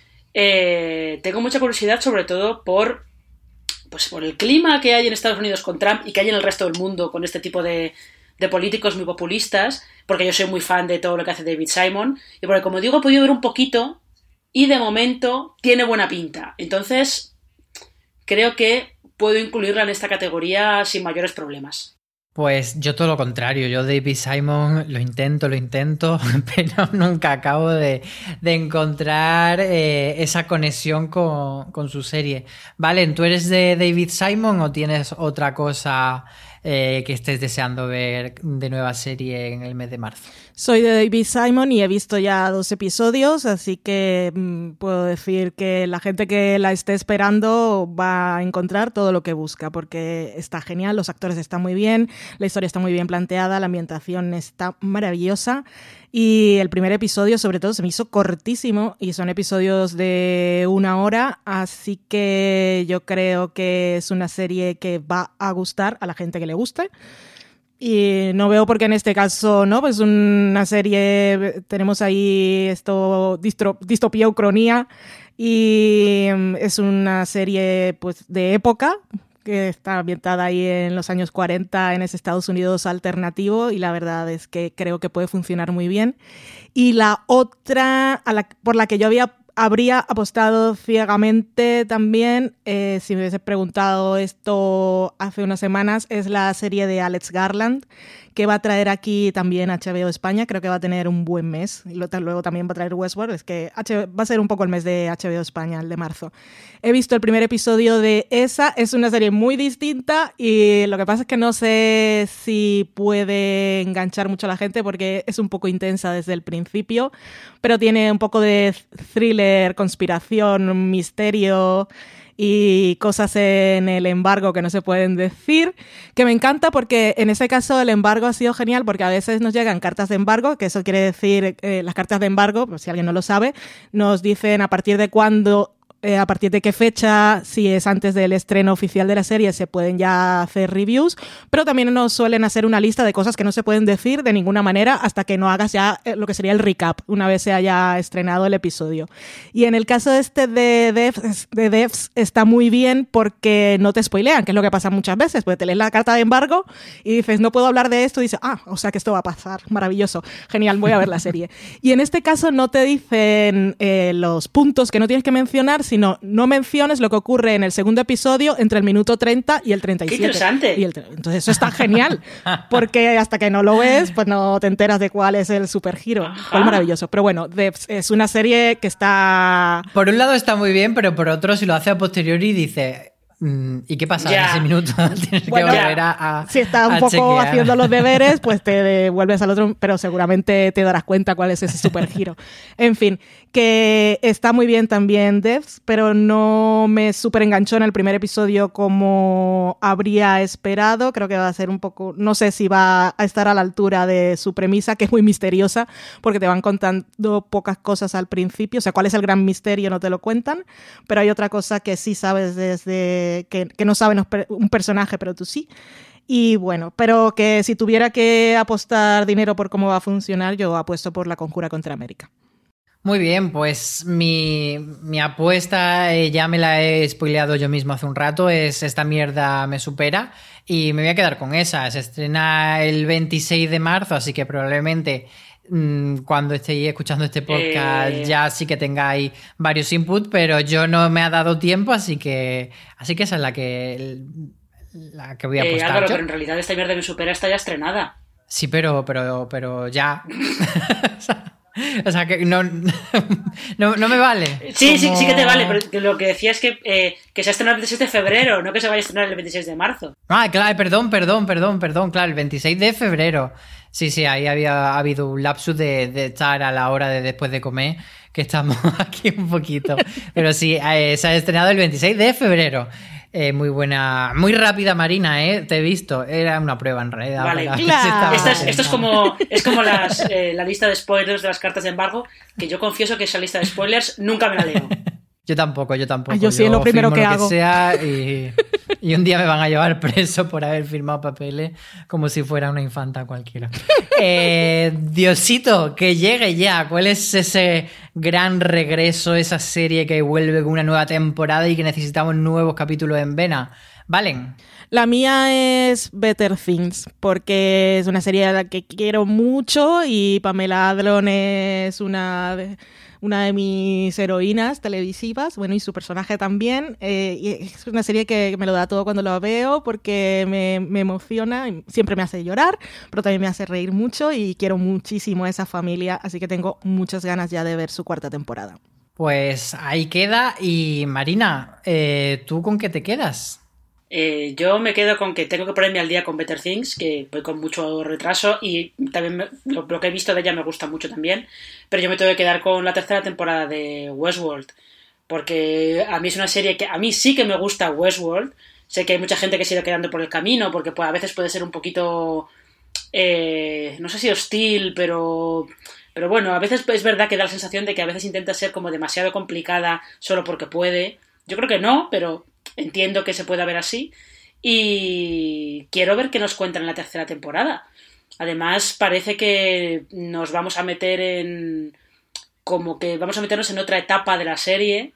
Eh, tengo mucha curiosidad sobre todo por, pues, por el clima que hay en Estados Unidos con Trump y que hay en el resto del mundo con este tipo de, de políticos muy populistas, porque yo soy muy fan de todo lo que hace David Simon y porque, como digo, he podido ver un poquito y de momento tiene buena pinta. Entonces creo que puedo incluirla en esta categoría sin mayores problemas. Pues yo todo lo contrario, yo David Simon lo intento, lo intento, pero nunca acabo de, de encontrar eh, esa conexión con, con su serie. Valen, ¿tú eres de David Simon o tienes otra cosa eh, que estés deseando ver de nueva serie en el mes de marzo? Soy de David Simon y he visto ya dos episodios, así que mmm, puedo decir que la gente que la esté esperando va a encontrar todo lo que busca, porque está genial, los actores están muy bien, la historia está muy bien planteada, la ambientación está maravillosa y el primer episodio sobre todo se me hizo cortísimo y son episodios de una hora, así que yo creo que es una serie que va a gustar a la gente que le guste. Y no veo por qué en este caso, ¿no? Pues una serie, tenemos ahí esto, distro, distopía, ucronía, y es una serie pues de época, que está ambientada ahí en los años cuarenta en ese Estados Unidos alternativo, y la verdad es que creo que puede funcionar muy bien. Y la otra a la, por la que yo había habría apostado ciegamente también, eh, si me hubiese preguntado esto hace unas semanas, es la serie de Alex Garland, que va a traer aquí también H B O España. Creo que va a tener un buen mes. Y luego también va a traer Westworld. Es que va a ser un poco el mes de H B O España, el de marzo. He visto el primer episodio de esa. Es una serie muy distinta y lo que pasa es que no sé si puede enganchar mucho a la gente porque es un poco intensa desde el principio, pero tiene un poco de thriller, conspiración, misterio y cosas en el embargo que no se pueden decir, que me encanta porque en ese caso el embargo ha sido genial porque a veces nos llegan cartas de embargo, que eso quiere decir, eh, las cartas de embargo, pues si alguien no lo sabe, nos dicen a partir de cuándo, eh, a partir de qué fecha, si es antes del estreno oficial de la serie, se pueden ya hacer reviews, pero también nos suelen hacer una lista de cosas que no se pueden decir de ninguna manera hasta que no hagas ya lo que sería el recap, una vez se haya estrenado el episodio. Y en el caso este de Devs, de Devs está muy bien porque no te spoilean, que es lo que pasa muchas veces, porque te lees la carta de embargo y dices, no puedo hablar de esto, y dices, ah, o sea que esto va a pasar, maravilloso, genial, voy a ver la serie. Y en este caso no te dicen eh, los puntos que no tienes que mencionar, sino no menciones lo que ocurre en el segundo episodio entre el minuto treinta y el treinta y siete. ¡Qué interesante! Y el, entonces eso está genial, porque hasta que no lo ves, pues no te enteras de cuál es el supergiro. Cuál maravilloso. Pero bueno, Devs es una serie que está... Por un lado está muy bien, pero por otro, si lo hace a posteriori, dice... ¿Y qué pasa ya. en ese minuto? Tienes bueno, que volver a, a Si estás un poco chequear. haciendo los deberes, pues te devuelves al otro, pero seguramente te darás cuenta cuál es ese super giro. En fin, que está muy bien también Devs, pero no me súper enganchó en el primer episodio como habría esperado. Creo que va a ser un poco, no sé si va a estar a la altura de su premisa, que es muy misteriosa, porque te van contando pocas cosas al principio. O sea, cuál es el gran misterio no te lo cuentan, pero hay otra cosa que sí sabes desde Que, que no saben un personaje, pero tú sí. Y bueno, pero que si tuviera que apostar dinero por cómo va a funcionar, yo apuesto por La Conjura contra América. Muy bien, pues mi, mi apuesta, eh, ya me la he spoileado yo mismo hace un rato, es Esta mierda me supera, y me voy a quedar con esa. Se estrena el veintiséis de marzo, así que probablemente cuando estéis escuchando este podcast eh... ya sí que tengáis varios inputs, pero yo no me ha dado tiempo, así que así que esa es la que la que voy a apostar. Eh, Álvaro, yo. pero en realidad Esta mierda me supera está ya estrenada. Sí, pero pero pero ya. O sea, que no, no, no me vale. Sí, como... sí, sí que te vale, pero lo que decía es que, eh, que se ha estrenado el veintiséis de febrero, no que se vaya a estrenar el veintiséis de marzo. Ah, claro, perdón, perdón, perdón, perdón, claro, el veintiséis de febrero. Sí, sí, ahí había habido un lapsus de, de estar a la hora de después de comer, que estamos aquí un poquito. Pero sí, eh, se ha estrenado el veintiséis de febrero. Eh, muy buena, muy rápida, Marina, ¿eh? Te he visto. Era una prueba en realidad. Vale, claro. Esta es, esto es como, es como las, eh, la lista de spoilers de las cartas de embargo, que yo confieso que esa lista de spoilers nunca me la leo. Yo tampoco, yo tampoco. Ay, yo sí, es lo primero que lo hago. Que sea y, y un día me van a llevar preso por haber firmado papeles como si fuera una infanta cualquiera. eh, Diosito, que llegue ya. ¿Cuál es ese gran regreso, esa serie que vuelve con una nueva temporada y que necesitamos nuevos capítulos en vena? ¿Valen? La mía es Better Things, porque es una serie a la que quiero mucho y Pamela Adlon es una de, una de mis heroínas televisivas, bueno, y su personaje también. Eh, y es una serie que me lo da todo cuando lo veo porque me, me emociona, siempre me hace llorar, pero también me hace reír mucho y quiero muchísimo a esa familia, así que tengo muchas ganas ya de ver su cuarta temporada. Pues ahí queda. Y Marina, eh, ¿tú con qué te quedas? Eh, yo me quedo con que tengo que ponerme al día con Better Things, que voy con mucho retraso y también me, lo, lo que he visto de ella me gusta mucho también, pero yo me tengo que quedar con la tercera temporada de Westworld, porque a mí es una serie que a mí sí que me gusta Westworld. Sé que hay mucha gente que se ha ido quedando por el camino porque pues, a veces puede ser un poquito eh, no sé si hostil, pero pero bueno, a veces es verdad que da la sensación de que a veces intenta ser como demasiado complicada solo porque puede. Yo creo que no, pero entiendo que se pueda ver así y quiero ver qué nos cuentan en la tercera temporada. Además, parece que nos vamos a meter en... como que vamos a meternos en otra etapa de la serie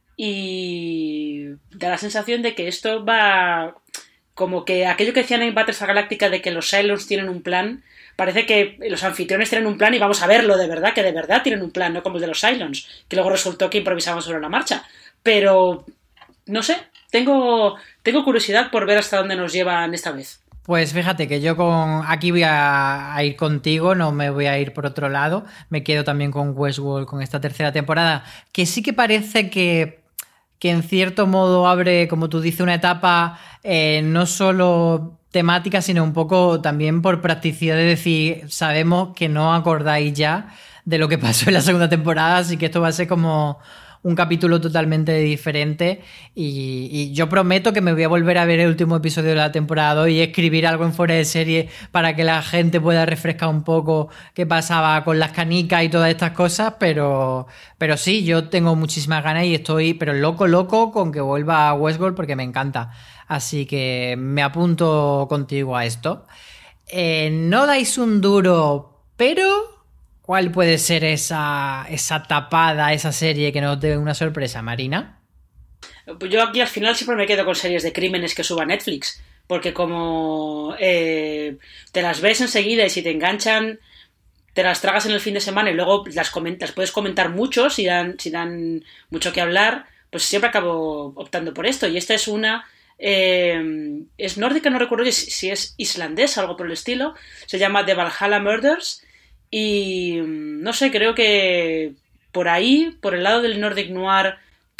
y da la sensación de que esto va... como que aquello que decían en Battlestar Galactica de que los Cylons tienen un plan, parece que los anfitriones tienen un plan y vamos a verlo de verdad, que de verdad tienen un plan, no como el de los Cylons, que luego resultó que improvisamos sobre la marcha. Pero... no sé, tengo, tengo curiosidad por ver hasta dónde nos llevan esta vez. Pues fíjate que yo con aquí voy a, a ir contigo, no me voy a ir por otro lado. Me quedo también con Westworld, con esta tercera temporada, que sí que parece que, que en cierto modo abre, como tú dices, una etapa eh, no solo temática, sino un poco también por practicidad de decir, sabemos que no acordáis ya de lo que pasó en la segunda temporada, así que esto va a ser como... un capítulo totalmente diferente y, y yo prometo que me voy a volver a ver el último episodio de la temporada dos y escribir algo en fuera de serie para que la gente pueda refrescar un poco qué pasaba con las canicas y todas estas cosas, pero, pero sí, yo tengo muchísimas ganas y estoy pero loco, loco con que vuelva a Westworld porque me encanta. Así que me apunto contigo a esto. Eh, no dais un duro, pero... ¿cuál puede ser esa, esa tapada, esa serie que nos dé una sorpresa, Marina? Pues yo aquí al final siempre me quedo con series de crímenes que suba Netflix, porque como eh, te las ves enseguida y si te enganchan, te las tragas en el fin de semana y luego las, comentas, puedes comentar mucho si dan, si dan mucho que hablar, pues siempre acabo optando por esto. Y esta es una... Eh, es nórdica, no recuerdo si es islandesa, algo por el estilo. Se llama The Valhalla Murders. Y no sé, creo que por ahí, por el lado del Nordic Noir,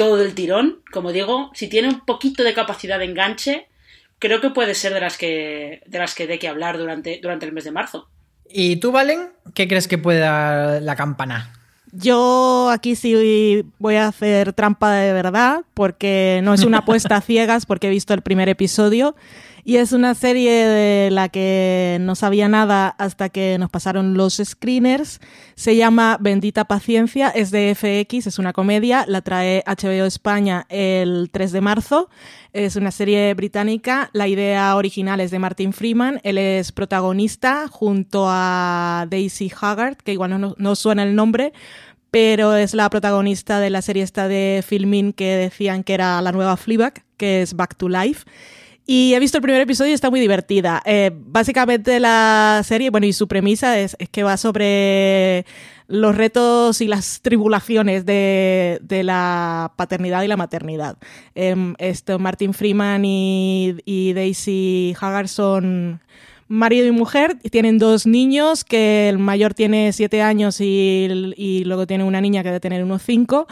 todo del tirón. Como digo, si tiene un poquito de capacidad de enganche, creo que puede ser de las que de las que dé que hablar durante, durante el mes de marzo. ¿Y tú, Valen, qué crees que puede dar la campana? Yo aquí sí voy a hacer trampa de verdad, porque no es una apuesta a ciegas, porque he visto el primer episodio y es una serie de la que no sabía nada hasta que nos pasaron los screeners. Se llama Bendita Paciencia, es de F X, es una comedia, la trae H B O España el tres de marzo. Es una serie británica, la idea original es de Martin Freeman, él es protagonista junto a Daisy Haggard, que igual no, no suena el nombre, pero es la protagonista de la serie esta de Filmin que decían que era la nueva Fleabag, que es Back to Life. Y he visto el primer episodio y está muy divertida. Eh, básicamente la serie, bueno, y su premisa es, es que va sobre los retos y las tribulaciones de, de la paternidad y la maternidad. Eh, esto, Martin Freeman y, y Daisy Haggard son marido y mujer, y tienen dos niños, que el mayor tiene siete años y, y luego tiene una niña que debe tener unos cinco.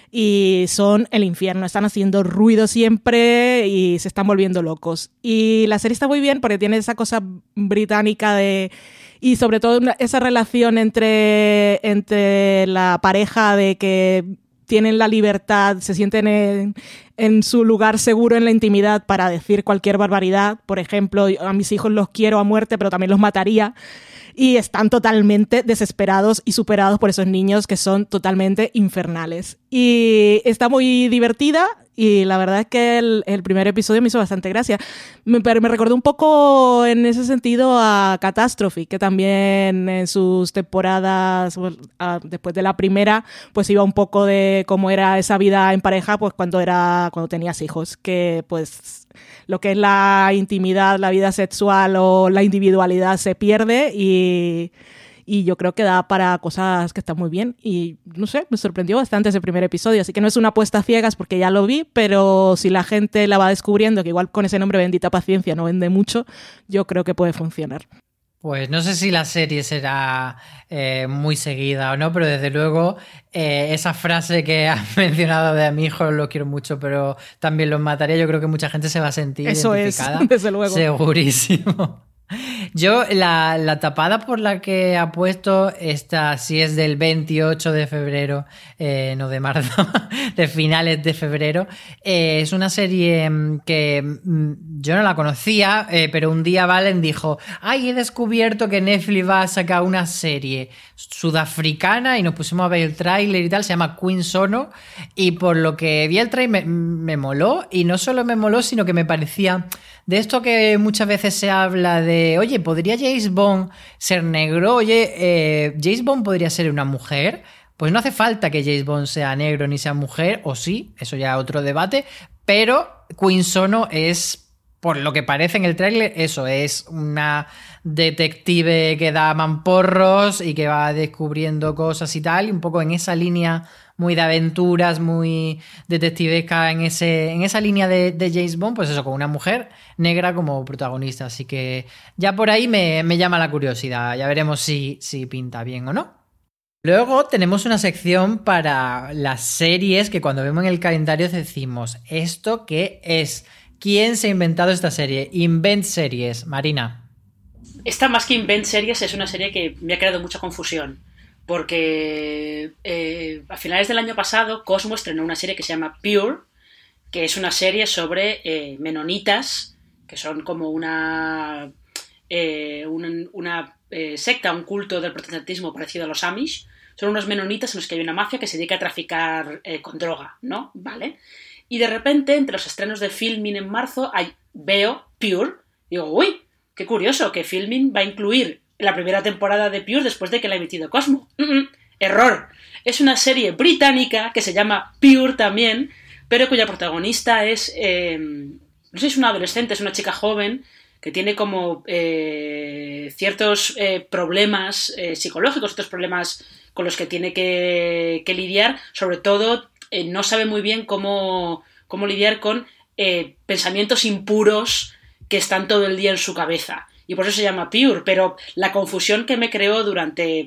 Y son el infierno, están haciendo ruido siempre y se están volviendo locos. Y la serie está muy bien porque tiene esa cosa británica de... Y sobre todo esa relación entre, entre la pareja de que tienen la libertad, se sienten en, en su lugar seguro en la intimidad para decir cualquier barbaridad. Por ejemplo, a mis hijos los quiero a muerte, pero también los mataría. Y están totalmente desesperados y superados por esos niños que son totalmente infernales. Y está muy divertida y la verdad es que el, el primer episodio me hizo bastante gracia. Me, me recordó un poco en ese sentido a Catastrophe, que también en sus temporadas, después de la primera, pues iba un poco de cómo era esa vida en pareja pues cuando, era, cuando tenías hijos, que pues... lo que es la intimidad, la vida sexual o la individualidad se pierde y, y yo creo que da para cosas que están muy bien y no sé, me sorprendió bastante ese primer episodio, así que no es una apuesta a ciegas porque ya lo vi, pero si la gente la va descubriendo, que igual con ese nombre Bendita Paciencia no vende mucho, yo creo que puede funcionar. Pues no sé si la serie será eh, muy seguida o no, pero desde luego eh, esa frase que has mencionado de a mi hijo lo quiero mucho, pero también los mataría, yo creo que mucha gente se va a sentir Eso identificada. Es, desde luego. Segurísimo. Yo, la, la tapada por la que apuesto, esta sí es del veintiocho de febrero, eh, no de marzo, de finales de febrero. Eh, es una serie que mm, yo no la conocía, eh, pero un día Valen dijo, ay, he descubierto que Netflix va a sacar una serie sudafricana y nos pusimos a ver el tráiler y tal, se llama Queen Sono, y por lo que vi el tráiler me, me moló, y no solo me moló, sino que me parecía... de esto que muchas veces se habla de, oye, ¿podría James Bond ser negro? Oye, eh, ¿James Bond podría ser una mujer? Pues no hace falta que James Bond sea negro ni sea mujer, o sí, eso ya es otro debate, pero Queen Sono es, por lo que parece en el tráiler, eso, es una detective que da mamporros y que va descubriendo cosas y tal, y un poco en esa línea... muy de aventuras, muy detectivesca en ese en esa línea de, de James Bond, pues eso, con una mujer negra como protagonista. Así que ya por ahí me, me llama la curiosidad. Ya veremos si, si pinta bien o no. Luego tenemos una sección para las series que cuando vemos en el calendario decimos, ¿esto qué es? ¿Quién se ha inventado esta serie? Invent Series. Marina. Esta, más que Invent Series, es una serie que me ha creado mucha confusión. Porque eh, a finales del año pasado Cosmo estrenó una serie que se llama Pure, que es una serie sobre eh, menonitas, que son como una, eh, una, una eh, secta, un culto del protestantismo parecido a los Amish. Son unos menonitas en los que hay una mafia que se dedica a traficar eh, con droga, ¿no? ¿Vale? Y de repente, entre los estrenos de Filmin en marzo, hay, veo Pure, y digo, uy, qué curioso que Filmin va a incluir la primera temporada de Pure después de que la ha emitido Cosmo. Mm-mm, error. Es una serie británica que se llama Pure también, pero cuya protagonista es, eh, no sé si es una adolescente, es una chica joven que tiene como eh, ciertos eh, problemas eh, psicológicos, ciertos problemas con los que tiene que, que lidiar. Sobre todo, eh, no sabe muy bien cómo, cómo lidiar con eh, pensamientos impuros que están todo el día en su cabeza. Y por eso se llama Pure, pero la confusión que me creó durante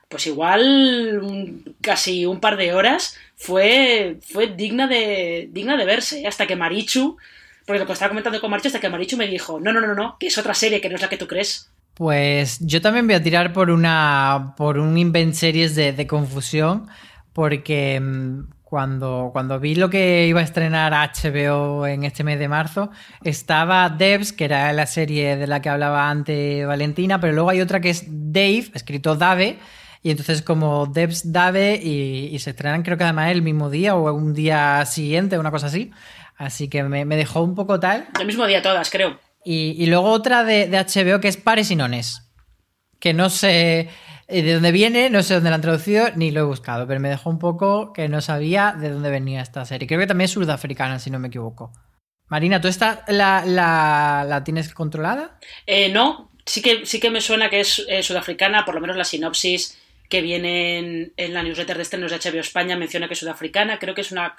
pues igual un, casi un par de horas fue, fue digna de digna de verse, ¿eh? Hasta que Marichu, porque lo que estaba comentando con Marichu, hasta que Marichu me dijo, no, no, no, no, que es otra serie, que no es la que tú crees. Pues yo también voy a tirar por una por un invent series de, de confusión, porque cuando, cuando vi lo que iba a estrenar H B O en este mes de marzo, estaba Devs, que era la serie de la que hablaba antes Valentina, pero luego hay otra que es Dave, escrito Dave, y entonces como Devs Dave, y, y se estrenan creo que además el mismo día o un día siguiente, una cosa así. Así que me, me dejó un poco tal. El mismo día todas, creo. Y, y luego otra de, de H B O que es Pares y Nones, que no sé de dónde viene, no sé dónde la han traducido, ni lo he buscado, pero me dejó un poco que no sabía de dónde venía esta serie. Creo que también es sudafricana, si no me equivoco. Marina, ¿tú esta la, la, la tienes controlada? Eh, no, sí que, sí que me suena que es eh, sudafricana, por lo menos la sinopsis que viene en, en la newsletter de estrenos de H B O España menciona que es sudafricana. Creo que es una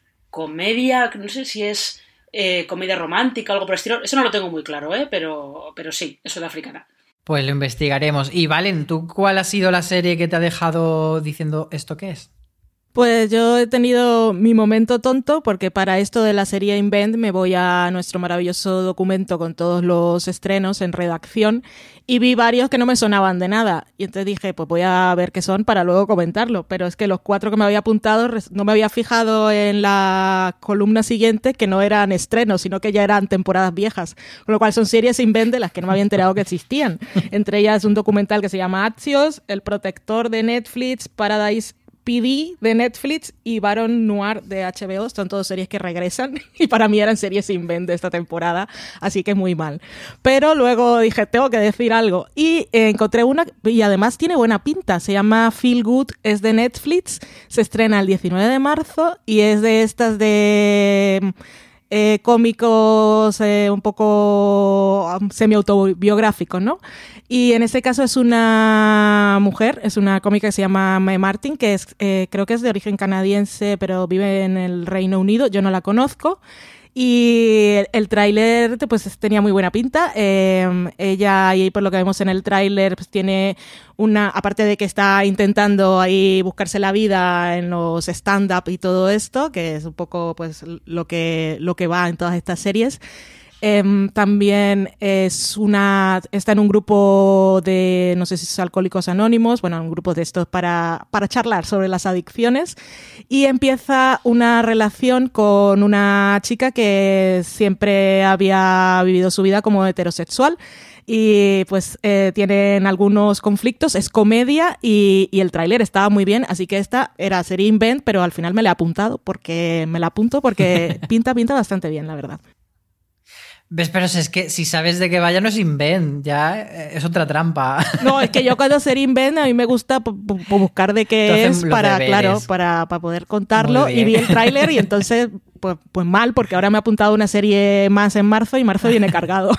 comedia, no sé si es... Eh, comedia romántica o algo por el estilo, eso no lo tengo muy claro, ¿eh? pero, pero sí, es sudafricana. Pues lo investigaremos. Y Valen, ¿tú cuál ha sido la serie que te ha dejado diciendo esto qué es? Pues yo he tenido mi momento tonto porque para esto de la serie Invent me voy a nuestro maravilloso documento con todos los estrenos en redacción y vi varios que no me sonaban de nada y entonces dije pues voy a ver qué son para luego comentarlo, pero es que los cuatro que me había apuntado no me había fijado en la columna siguiente que no eran estrenos sino que ya eran temporadas viejas, con lo cual son series Invent de las que no me había enterado que existían. Entre ellas un documental que se llama Axios, El Protector de Netflix, Paradise P D de Netflix y Baron Noir de H B O. Son todas series que regresan y para mí eran series Invent de esta temporada, así que muy mal. Pero luego dije, tengo que decir algo y eh, encontré una y además tiene buena pinta, se llama Feel Good, es de Netflix, se estrena el diecinueve de marzo y es de estas de... Eh, cómicos eh, un poco semi-autobiográficos, ¿no? Y en este caso es una mujer, es una cómica que se llama Mae Martin, que es, eh, creo que es de origen canadiense, pero vive en el Reino Unido, yo no la conozco. Y el, el tráiler pues tenía muy buena pinta. Eh, ella, y por lo que vemos en el tráiler, pues tiene una, aparte de que está intentando ahí buscarse la vida en los stand-up y todo esto, que es un poco pues lo que, lo que va en todas estas series. Eh, también es una está en un grupo de, no sé si es Alcohólicos Anónimos, bueno, un grupo de estos para, para charlar sobre las adicciones y empieza una relación con una chica que siempre había vivido su vida como heterosexual y pues eh, tienen algunos conflictos, es comedia y, y el tráiler estaba muy bien, así que esta era serie Invent, pero al final me la he apuntado porque me la apunto porque pinta, pinta bastante bien, la verdad. ¿Ves? Pero es que si sabes de qué vaya no es Invent, ya es otra trampa. No, es que yo cuando hacer Invent a mí me gusta p- p- buscar de qué es para, claro, para, para poder contarlo y vi el tráiler y entonces pues, pues mal porque ahora me he apuntado una serie más en marzo y marzo viene cargado.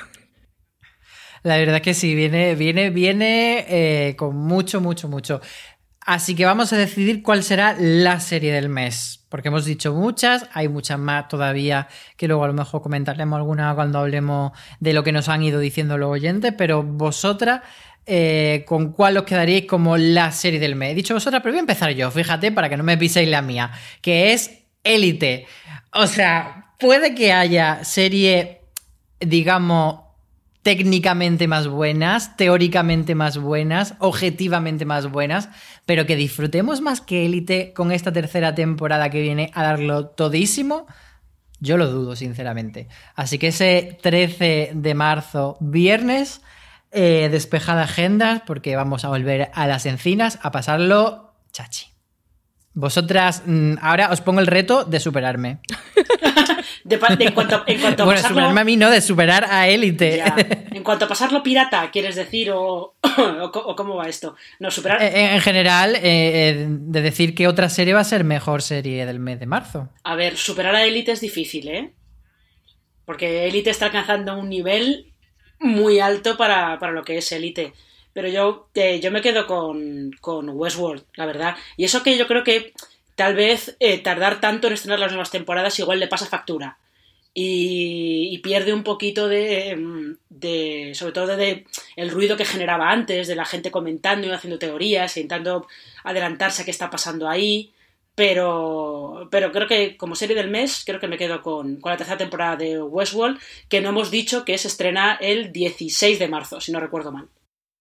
La verdad que sí, viene, viene, viene eh, con mucho, mucho, mucho. Así que vamos a decidir cuál será la serie del mes. Porque hemos dicho muchas, hay muchas más todavía que luego a lo mejor comentaremos alguna cuando hablemos de lo que nos han ido diciendo los oyentes, pero vosotras, eh, ¿con cuál os quedaríais como la serie del mes? He dicho vosotras, pero voy a empezar yo, fíjate, para que no me piséis la mía, que es Élite. O sea, puede que haya serie, digamos, técnicamente más buenas, teóricamente más buenas, objetivamente más buenas, pero que disfrutemos más que Élite con esta tercera temporada que viene a darlo todísimo, yo lo dudo, sinceramente. Así que ese trece de marzo, viernes, eh, despejada agendas, porque vamos a volver a las encinas a pasarlo chachi. Vosotras, ahora os pongo el reto de superarme. De, de, en cuanto, en cuanto a bueno, pasarlo, superarme a mí, no, de superar a Élite. Ya. En cuanto a pasarlo pirata, ¿quieres decir? ¿O, o, o cómo va esto? No, superar... En, en general, eh, de decir que otra serie va a ser mejor serie del mes de marzo. A ver, superar a Élite es difícil, ¿eh? Porque Élite está alcanzando un nivel muy alto para, para lo que es Élite. Pero yo, eh, yo me quedo con, con Westworld, la verdad. Y eso que yo creo que tal vez eh, tardar tanto en estrenar las nuevas temporadas igual le pasa factura. y, y pierde un poquito de, de sobre todo de, de el ruido que generaba antes, de la gente comentando y haciendo teorías, intentando adelantarse a qué está pasando ahí, pero, pero creo que como serie del mes creo que me quedo con, con la tercera temporada de Westworld, que no hemos dicho que se estrena el dieciséis de marzo, si no recuerdo mal.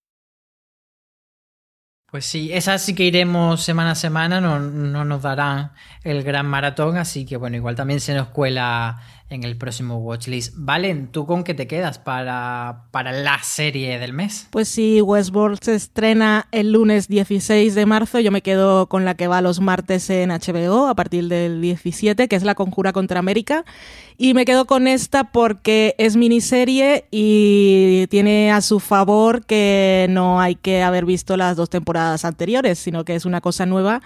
Pues sí, esas sí que iremos semana a semana, no, no nos darán el gran maratón, así que bueno, igual también se nos cuela en el próximo Watchlist. Valen, ¿tú con qué te quedas para, para la serie del mes? Pues si Westworld se estrena el lunes dieciséis de marzo, yo me quedo con la que va los martes en H B O a partir del diecisiete, que es La Conjura contra América. Y me quedo con esta porque es miniserie y tiene a su favor que no hay que haber visto las dos temporadas anteriores, sino que es una cosa nueva.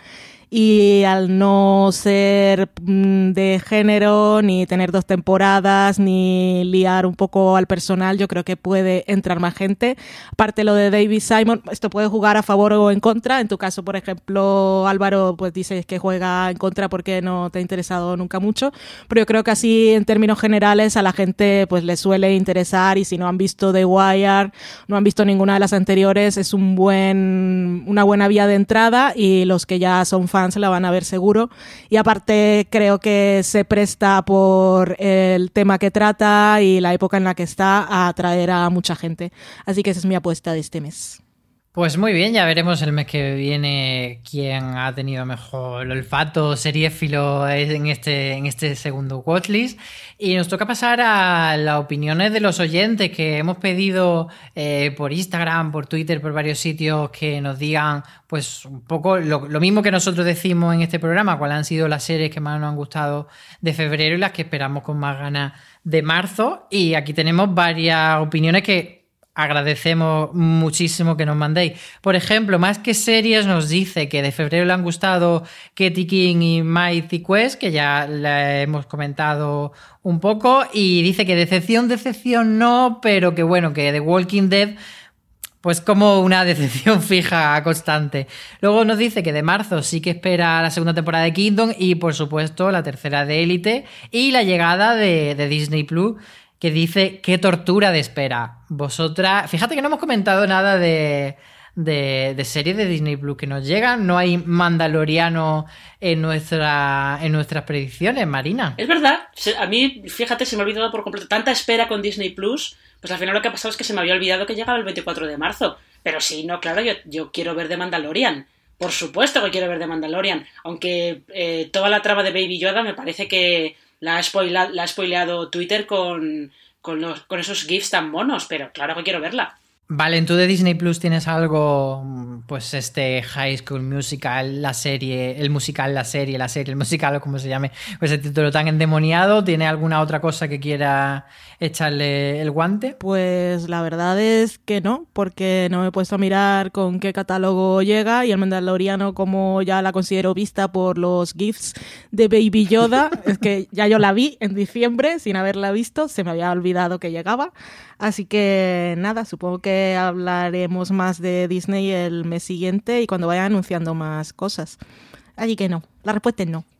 Y al no ser de género, ni tener dos temporadas, ni liar un poco al personal, yo creo que puede entrar más gente. Aparte lo de David Simon, esto puede jugar a favor o en contra. En tu caso, por ejemplo, Álvaro, pues dices que juega en contra porque no te ha interesado nunca mucho. Pero yo creo que así, en términos generales, a la gente pues le suele interesar, y si no han visto The Wire, no han visto ninguna de las anteriores, es un buen, una buena vía de entrada, y los que ya son fans la van a ver seguro. Y aparte creo que se presta por el tema que trata y la época en la que está a atraer a mucha gente. Así que esa es mi apuesta de este mes. Pues muy bien, ya veremos el mes que viene quién ha tenido mejor olfato seriéfilo en este, en este segundo watchlist. Y nos toca pasar a las opiniones de los oyentes que hemos pedido eh, por Instagram, por Twitter, por varios sitios, que nos digan pues un poco lo, lo mismo que nosotros decimos en este programa, cuáles han sido las series que más nos han gustado de febrero y las que esperamos con más ganas de marzo. Y aquí tenemos varias opiniones que agradecemos muchísimo que nos mandéis. Por ejemplo, Más que Series nos dice que de febrero le han gustado Katie King y Mighty Quest, que ya la hemos comentado un poco, y dice que decepción, decepción no, pero que bueno, que The Walking Dead pues como una decepción fija, constante. Luego nos dice que de marzo sí que espera la segunda temporada de Kingdom y por supuesto la tercera de Élite y la llegada de, de Disney Plus, que dice qué tortura de espera. Vosotras, fíjate que no hemos comentado nada de, de, de series de Disney Plus que nos llegan. No hay Mandaloriano en, nuestra, en nuestras predicciones, Marina. Es verdad. A mí, fíjate, se me ha olvidado por completo. Tanta espera con Disney Plus, pues al final lo que ha pasado es que se me había olvidado que llegaba el veinticuatro de marzo. Pero sí, no, claro, yo, yo quiero ver The Mandalorian. Por supuesto que quiero ver The Mandalorian. Aunque eh, toda la trama de Baby Yoda me parece que la ha, spoila, la ha spoileado Twitter con, con, los, con esos GIFs tan monos, pero claro que quiero verla. Vale, ¿tú de Disney Plus tienes algo, pues este High School Musical, la serie, el musical, la serie, la serie, el musical o como se llame, pues el título tan endemoniado? ¿Tiene alguna otra cosa que quiera echarle el guante? Pues la verdad es que no, porque no me he puesto a mirar con qué catálogo llega, y el Mandaloriano, como ya la considero vista por los GIFs de Baby Yoda, es que ya yo la vi en diciembre sin haberla visto, se me había olvidado que llegaba. Así que nada, supongo que hablaremos más de Disney el mes siguiente y cuando vayan anunciando más cosas. Así que no, la respuesta es no.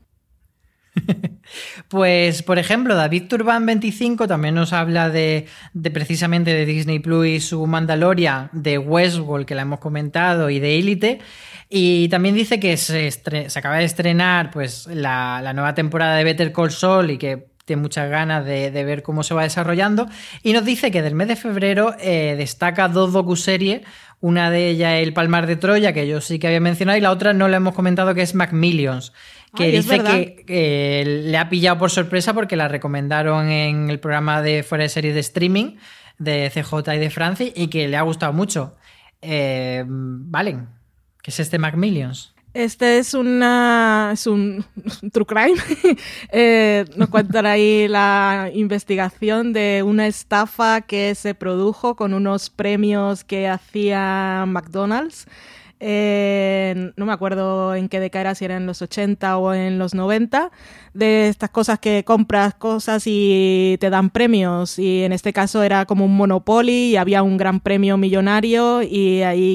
Pues, por ejemplo, David Turban veinticinco también nos habla de, de precisamente de Disney Plus y su Mandalorian, de Westworld, que la hemos comentado, y de Élite. Y también dice que se, estre- se acaba de estrenar pues la, la nueva temporada de Better Call Saul y que tiene muchas ganas de, de ver cómo se va desarrollando, y nos dice que del mes de febrero eh, destaca dos docuseries, una de ellas El Palmar de Troya, que yo sí que había mencionado, y la otra no la hemos comentado, que es Macmillions, que Ay, dice que eh, le ha pillado por sorpresa porque la recomendaron en el programa de Fuera de Series de streaming de C J y de Francis, y que le ha gustado mucho. Eh, Valen, ¿qué es este Macmillions? Este es una es un, un true crime. eh, nos cuentan ahí la investigación de una estafa que se produjo con unos premios que hacía McDonald's. Eh, no me acuerdo en qué década era, si era en los ochenta o en los noventa, de estas cosas que compras cosas y te dan premios, y en este caso era como un Monopoly y había un gran premio millonario, y ahí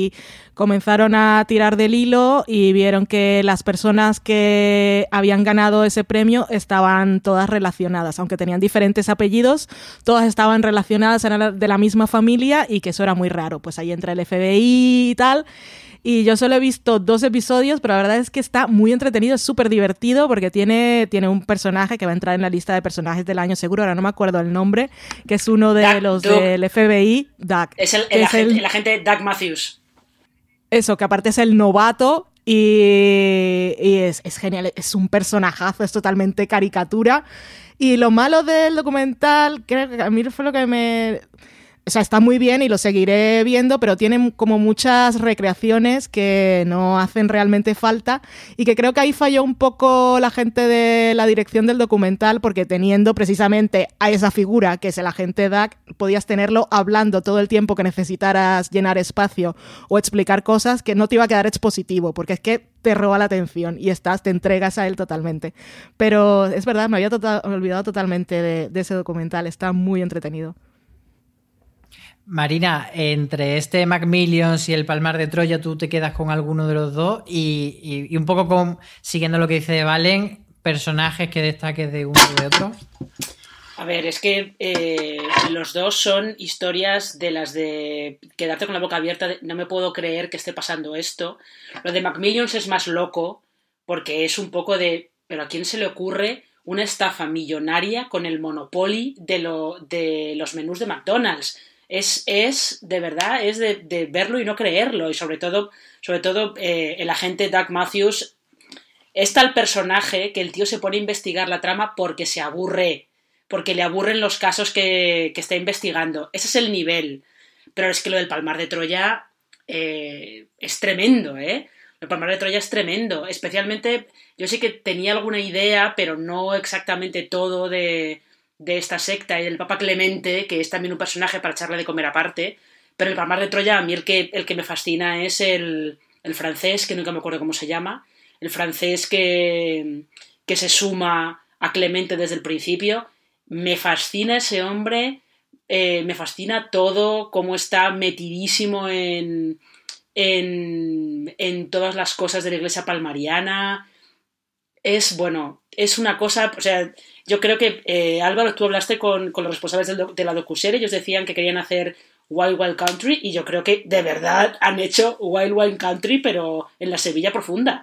comenzaron a tirar del hilo y vieron que las personas que habían ganado ese premio estaban todas relacionadas, aunque tenían diferentes apellidos, todas estaban relacionadas, eran de la misma familia y que eso era muy raro. Pues ahí entra el F B I y tal. Y yo solo he visto dos episodios, pero la verdad es que está muy entretenido, es súper divertido porque tiene, tiene un personaje que va a entrar en la lista de personajes del año seguro, ahora no me acuerdo el nombre, que es uno de Doug, los Doug. del F B I, Doug. Es el, el, es agente, el, el agente Doug Matthews. Eso, que aparte es el novato y, y es, es genial, es un personajazo, es totalmente caricatura. Y lo malo del documental, creo que a mí fue lo que me... O sea, está muy bien y lo seguiré viendo, pero tiene como muchas recreaciones que no hacen realmente falta y que creo que ahí falló un poco la gente de la dirección del documental, porque teniendo precisamente a esa figura, que es el agente Doug, podías tenerlo hablando todo el tiempo que necesitaras llenar espacio o explicar cosas que no te iba a quedar expositivo, porque es que te roba la atención y estás, te entregas a él totalmente. Pero es verdad, me había tota- olvidado totalmente de, de ese documental, está muy entretenido. Marina, entre este Macmillions y el Palmar de Troya, ¿tú te quedas con alguno de los dos? Y, y, y un poco con, siguiendo lo que dice Valen, personajes que destaques de uno o de otro. A ver, es que eh, los dos son historias de las de quedarte con la boca abierta, de, no me puedo creer que esté pasando esto. Lo de Macmillions es más loco, porque es un poco de, pero ¿a quién se le ocurre una estafa millonaria con el Monopoly de, lo, de los menús de McDonald's? Es, es, de verdad, es de, de verlo y no creerlo. Y sobre todo, sobre todo eh, el agente Doug Matthews es tal personaje que el tío se pone a investigar la trama porque se aburre, porque le aburren los casos que, que está investigando. Ese es el nivel. Pero es que lo del Palmar de Troya eh, es tremendo, ¿eh? El Palmar de Troya es tremendo. Especialmente, yo sí que tenía alguna idea, pero no exactamente todo de... de esta secta y del Papa Clemente, que es también un personaje para echarle de comer aparte, pero el Palmar de Troya, a mí el que, el que me fascina es el, el francés, que nunca me acuerdo cómo se llama, el francés que, que se suma a Clemente desde el principio. Me fascina ese hombre, eh, me fascina todo, cómo está metidísimo en, en, en todas las cosas de la iglesia palmariana. Es, bueno, es una cosa, o sea, yo creo que, eh, Álvaro, tú hablaste con, con los responsables del doc, de la docuserie, ellos decían que querían hacer Wild Wild Country, y yo creo que de verdad han hecho Wild Wild Country, pero en la Sevilla profunda.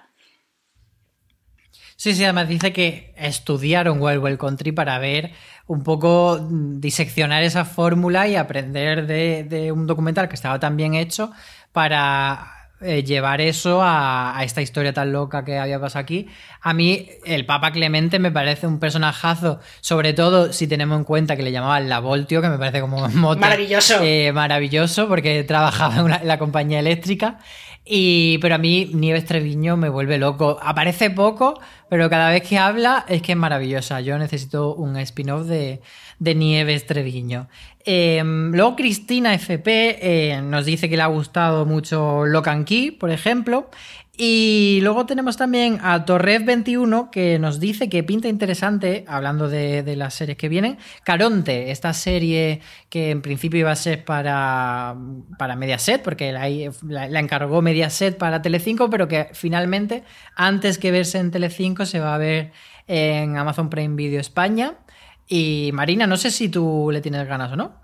Sí, sí, además dice que estudiaron Wild Wild Country para ver un poco, diseccionar esa fórmula y aprender de, de un documental que estaba tan bien hecho para... Eh, llevar eso a, a esta historia tan loca que había pasado aquí. A mí el Papa Clemente me parece un personajazo, sobre todo si tenemos en cuenta que le llamaban La Voltio, que me parece como mote, maravilloso eh, maravilloso porque trabajaba en, una, en la compañía eléctrica. Y, pero a mí Nieves Treviño me vuelve loco. Aparece poco, pero cada vez que habla es que es maravillosa. Yo necesito un spin-off de, de Nieves Treviño. Eh, luego Cristina F P eh, nos dice que le ha gustado mucho Lock and Key, por ejemplo. Y luego tenemos también a Torres veintiuno, que nos dice que pinta interesante, hablando de, de las series que vienen, Caronte, esta serie que en principio iba a ser para, para Mediaset, porque la, la, la encargó Mediaset para Telecinco, pero que finalmente, antes que verse en Telecinco, se va a ver en Amazon Prime Video España. Y Marina, no sé si tú le tienes ganas o no.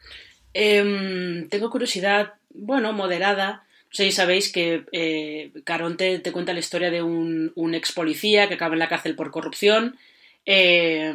Eh, tengo curiosidad, bueno, moderada. No sé si sabéis que eh, Caronte te cuenta la historia de un, un ex policía que acaba en la cárcel por corrupción. Eh,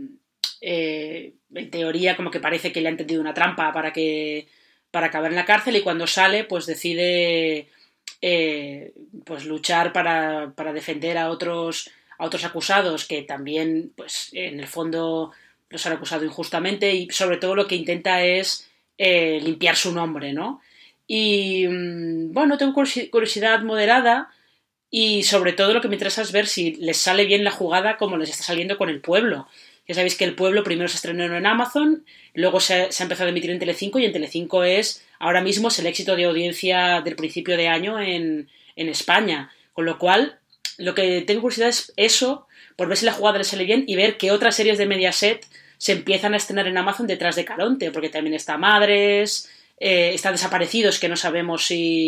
eh, en teoría, como que parece que le han tendido una trampa para que para acabar en la cárcel, y cuando sale, pues decide eh, pues luchar para, para defender a otros a otros acusados que también, pues en el fondo los han acusado injustamente, y sobre todo lo que intenta es eh, limpiar su nombre, ¿no? Y bueno, tengo curiosidad moderada, y sobre todo lo que me interesa es ver si les sale bien la jugada como les está saliendo con El Pueblo. Ya sabéis que El Pueblo primero se estrenó en Amazon, luego se, se ha empezado a emitir en Telecinco, y en Telecinco es, ahora mismo es el éxito de audiencia del principio de año en, en España. Con lo cual, lo que tengo curiosidad es eso, por ver si la jugada les sale bien y ver qué otras series de Mediaset se empiezan a estrenar en Amazon detrás de Caronte, porque también está Madres... Eh, está Desaparecidos, que no sabemos si,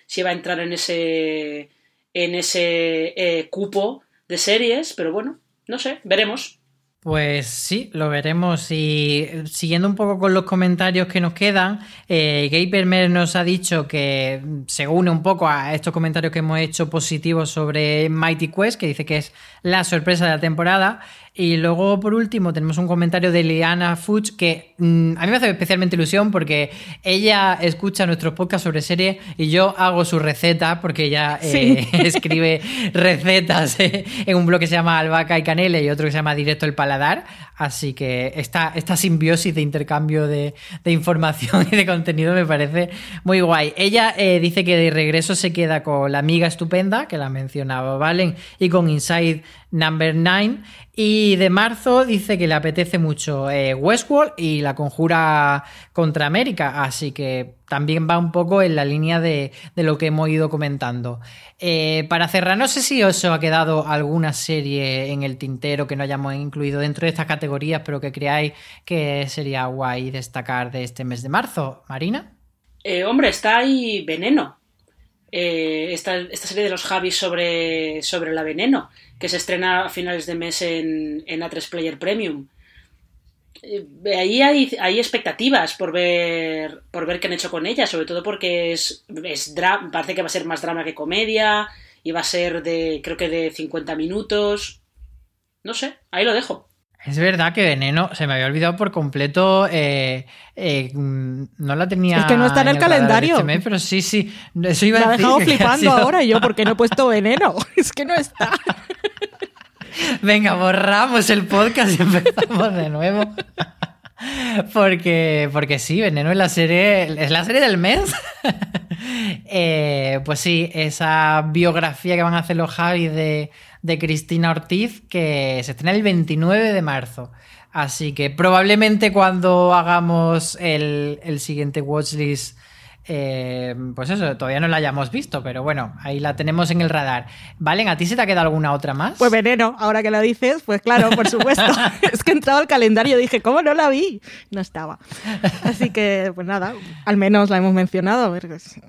si va a entrar en ese, en ese eh, cupo de series, pero bueno, no sé, veremos. Pues sí, lo veremos. Y siguiendo un poco con los comentarios que nos quedan, eh, Gamermer nos ha dicho que se une un poco a estos comentarios que hemos hecho positivos sobre Mighty Quest, que dice que es la sorpresa de la temporada. Y luego, por último, tenemos un comentario de Liana Fuchs que mmm, a mí me hace especialmente ilusión porque ella escucha nuestros podcasts sobre series y yo hago sus recetas porque ella eh, sí. escribe recetas eh, en un blog que se llama Albahaca y Canela y otro que se llama Directo el Paladar. Así que esta, esta simbiosis de intercambio de, de información y de contenido me parece muy guay. Ella eh, dice que de regreso se queda con La Amiga Estupenda, que la mencionaba Valen, y con Inside Number nueve. Y de marzo dice que le apetece mucho eh, Westworld y La Conjura contra América. Así que también va un poco en la línea de, de lo que hemos ido comentando. Eh, para cerrar, no sé si os ha quedado alguna serie en el tintero que no hayamos incluido dentro de estas categorías, pero que creáis que sería guay destacar de este mes de marzo. ¿Marina? Eh, hombre, está ahí Veneno. Eh, esta, esta serie de los Javis sobre, sobre la Veneno, que se estrena a finales de mes en, en A tres Player Premium. Eh, ahí hay, hay expectativas por ver por ver qué han hecho con ella, sobre todo porque es, es dra- parece que va a ser más drama que comedia y va a ser de, creo que de cincuenta minutos. No sé, ahí lo dejo. Es verdad que Veneno se me había olvidado por completo. Eh, eh, no la tenía. Es que no está en el, en el calendario. Este mes, pero sí, sí. Eso iba me a ha decir dejado que flipando sido... ahora y yo, ¿por qué no he puesto Veneno? Es que no está. Venga, borramos el podcast y empezamos de nuevo. Porque, porque sí, Veneno es la serie, es la serie del mes. eh, pues sí, esa biografía que van a hacer los Javis de, de Cristina Ortiz, que se estrena el veintinueve de marzo. Así que probablemente cuando hagamos el, el siguiente watchlist, eh, pues eso, todavía no la hayamos visto, pero bueno, ahí la tenemos en el radar. Valen, ¿a ti se te ha quedado alguna otra más? Pues Veneno, ahora que lo dices, pues claro, por supuesto. Es que he entrado al calendario y dije, ¿cómo no la vi? No estaba. Así que, pues nada, al menos la hemos mencionado. A ver.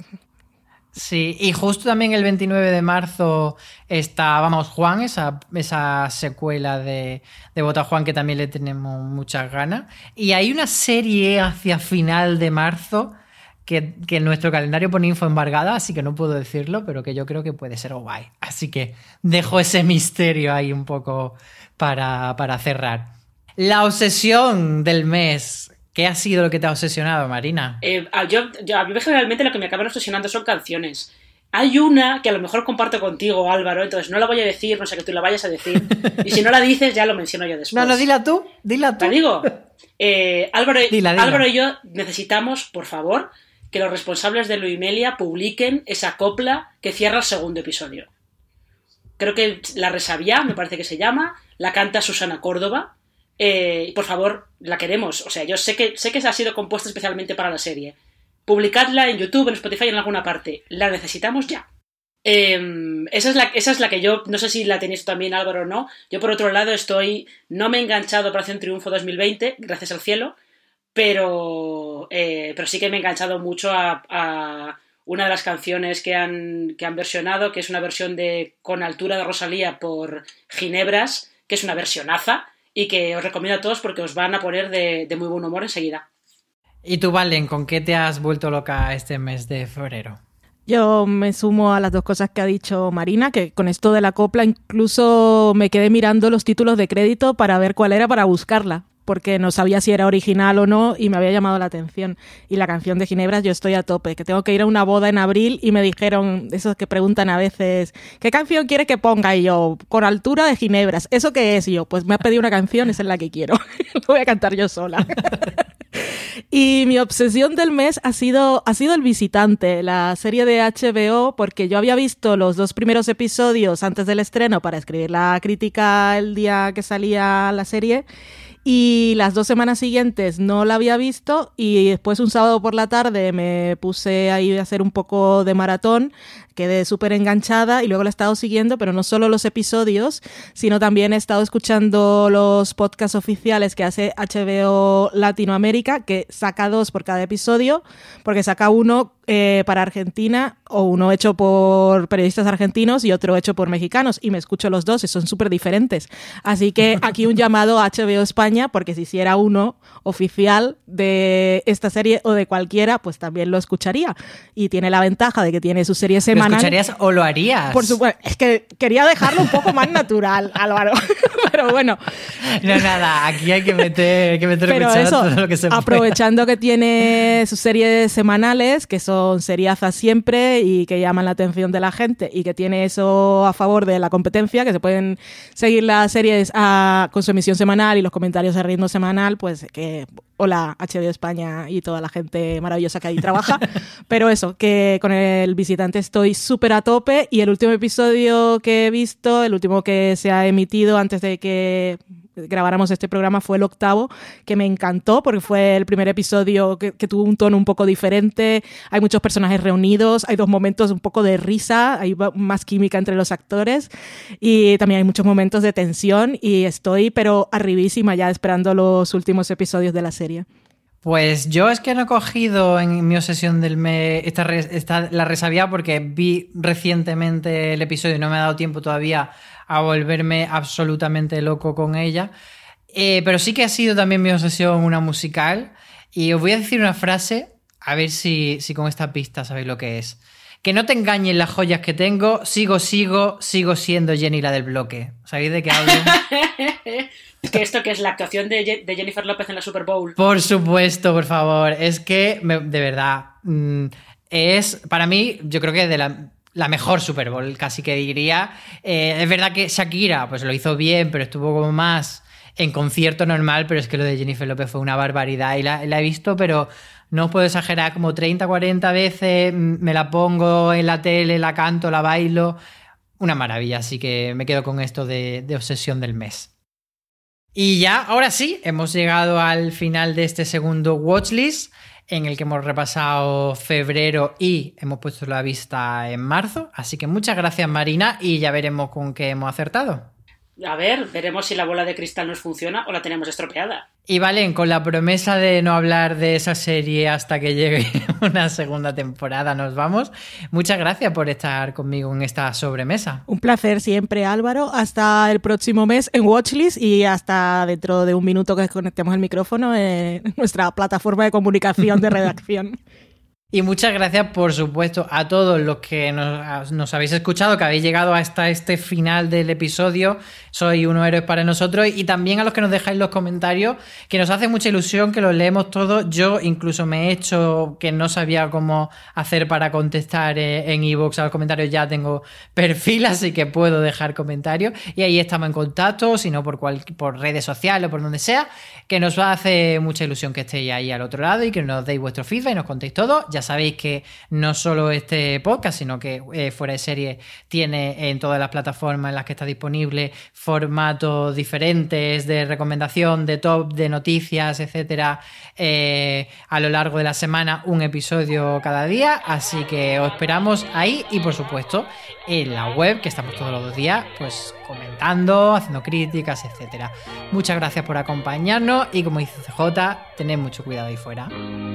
Sí, y justo también el veintinueve de marzo está Vamos Juan, esa, esa secuela de, de Bota Juan que también le tenemos muchas ganas. Y hay una serie hacia final de marzo que, que en nuestro calendario pone info embargada, así que no puedo decirlo, pero que yo creo que puede ser guay. Así que dejo ese misterio ahí un poco para, para cerrar. La obsesión del mes. ¿Qué ha sido lo que te ha obsesionado, Marina? Eh, yo, yo, a mí generalmente lo que me acaban obsesionando son canciones. Hay una que a lo mejor comparto contigo, Álvaro, entonces no la voy a decir, no sé que tú la vayas a decir. Y si no la dices, ya lo menciono yo después. No, no, dila tú, dila tú. ¿La digo? Eh, Álvaro, dila, dila. Álvaro y yo necesitamos, por favor, que los responsables de Luimelia publiquen esa copla que cierra el segundo episodio. Creo que La Resabia, me parece que se llama, la canta Susana Córdoba. Eh, por favor, la queremos. O sea, yo sé que sé que ha sido compuesta especialmente para la serie. Publicadla en YouTube, en Spotify, en alguna parte. La necesitamos ya. Eh, esa, es la, esa es la que yo, no sé si la tenéis también, Álvaro, o no. Yo, por otro lado, estoy... No me he enganchado a Operación Triunfo dos mil veinte, gracias al cielo, pero, eh, pero sí que me he enganchado mucho a, a una de las canciones que han, que han versionado, que es una versión de Con Altura de Rosalía por Ginebras, que es una versionaza, y que os recomiendo a todos porque os van a poner de, de muy buen humor enseguida. ¿Y tú, Valen, con qué te has vuelto loca este mes de febrero? Yo me sumo a las dos cosas que ha dicho Marina, que con esto de la copla incluso me quedé mirando los títulos de crédito para ver cuál era para buscarla, porque no sabía si era original o no y me había llamado la atención. Y la canción de Ginebras, yo estoy a tope, que tengo que ir a una boda en abril y me dijeron, esos que preguntan a veces, ¿qué canción quiere que ponga? Y yo, Con Altura de Ginebras. ¿Eso qué es? Y yo, pues me ha pedido una canción, esa es la que quiero. Lo voy a cantar yo sola. Y mi obsesión del mes ha sido, ha sido El Visitante, la serie de H B O, porque yo había visto los dos primeros episodios antes del estreno para escribir la crítica el día que salía la serie. Y las dos semanas siguientes no la había visto y después un sábado por la tarde me puse ahí a hacer un poco de maratón, quedé súper enganchada y luego la he estado siguiendo, pero no solo los episodios, sino también he estado escuchando los podcasts oficiales que hace H B O Latinoamérica, que saca dos por cada episodio, porque saca uno eh, para Argentina o uno hecho por periodistas argentinos y otro hecho por mexicanos, y me escucho los dos y son súper diferentes. Así que aquí un llamado a H B O España, porque si hiciera uno oficial de esta serie o de cualquiera, pues también lo escucharía. Y tiene la ventaja de que tiene su serie semanal. ¿Lo escucharías o lo harías? Por supuesto. Es que quería dejarlo un poco más natural, Álvaro. Pero bueno. No, nada, aquí hay que meter, hay que meter Pero eso, todo lo que se aprovechando pueda. Que tiene sus series semanales, que son seriazas siempre y que llaman la atención de la gente, y que tiene eso a favor de la competencia, que se pueden seguir las series a, con su emisión semanal y los comentarios a ritmo semanal, pues que hola H B O España y toda la gente maravillosa que ahí trabaja. Pero eso, que con El Visitante estoy súper a tope, y el último episodio que he visto, el último que se ha emitido antes de que grabáramos este programa, fue el octavo, que me encantó porque fue el primer episodio que, que tuvo un tono un poco diferente. Hay muchos personajes reunidos, hay dos momentos un poco de risa, hay más química entre los actores, y también hay muchos momentos de tensión, y estoy pero arribísima ya esperando los últimos episodios de la serie. Pues yo es que no he cogido en mi obsesión del mes esta, esta, la resabía, porque vi recientemente el episodio y no me ha dado tiempo todavía a volverme absolutamente loco con ella. Eh, pero sí que ha sido también mi obsesión una musical. Y os voy a decir una frase, a ver si, si con esta pista sabéis lo que es. Que no te engañen las joyas que tengo, sigo, sigo, sigo siendo Jenny la del bloque. ¿Sabéis de qué hablo? ¿Que esto que es la actuación de, Je- de Jennifer López en la Super Bowl? Por supuesto, por favor. Es que, me, de verdad, mmm, es para mí, yo creo que de la... la mejor Super Bowl, casi que diría. Eh, es verdad que Shakira pues lo hizo bien, pero estuvo como más en concierto normal, pero es que lo de Jennifer López fue una barbaridad, y la, la he visto, pero no os puedo exagerar, como treinta, cuarenta veces, me la pongo en la tele, la canto, la bailo, una maravilla, así que me quedo con esto de, de obsesión del mes. Y ya, ahora sí, hemos llegado al final de este segundo Watchlist, en el que hemos repasado febrero y hemos puesto la vista en marzo. Así que muchas gracias, Marina, y ya veremos con qué hemos acertado. A ver, veremos si la bola de cristal nos funciona o la tenemos estropeada. Y Valen, con la promesa de no hablar de esa serie hasta que llegue una segunda temporada, nos vamos. Muchas gracias por estar conmigo en esta sobremesa. Un placer siempre, Álvaro. Hasta el próximo mes en Watchlist, y hasta dentro de un minuto que desconectemos el micrófono en nuestra plataforma de comunicación de redacción. Y muchas gracias, por supuesto, a todos los que nos, nos habéis escuchado, que habéis llegado hasta este final del episodio. Sois unos héroes para nosotros. Y también a los que nos dejáis los comentarios, que nos hace mucha ilusión, que los leemos todos. Yo incluso me he hecho que no sabía cómo hacer para contestar en iVoox a los comentarios. Ya tengo perfil, así que puedo dejar comentarios. Y ahí estamos en contacto, si no por, cual, por redes sociales o por donde sea, que nos hace mucha ilusión que estéis ahí al otro lado y que nos deis vuestro feedback y nos contéis todo. Ya sabéis que no solo este podcast, sino que eh, Fuera de Serie tiene en todas las plataformas en las que está disponible formatos diferentes de recomendación, de top, de noticias, etcétera, eh, a lo largo de la semana, un episodio cada día. Así que os esperamos ahí y, por supuesto, en la web, que estamos todos los días pues comentando, haciendo críticas, etcétera. Muchas gracias por acompañarnos y, como dice C J, tened mucho cuidado ahí fuera.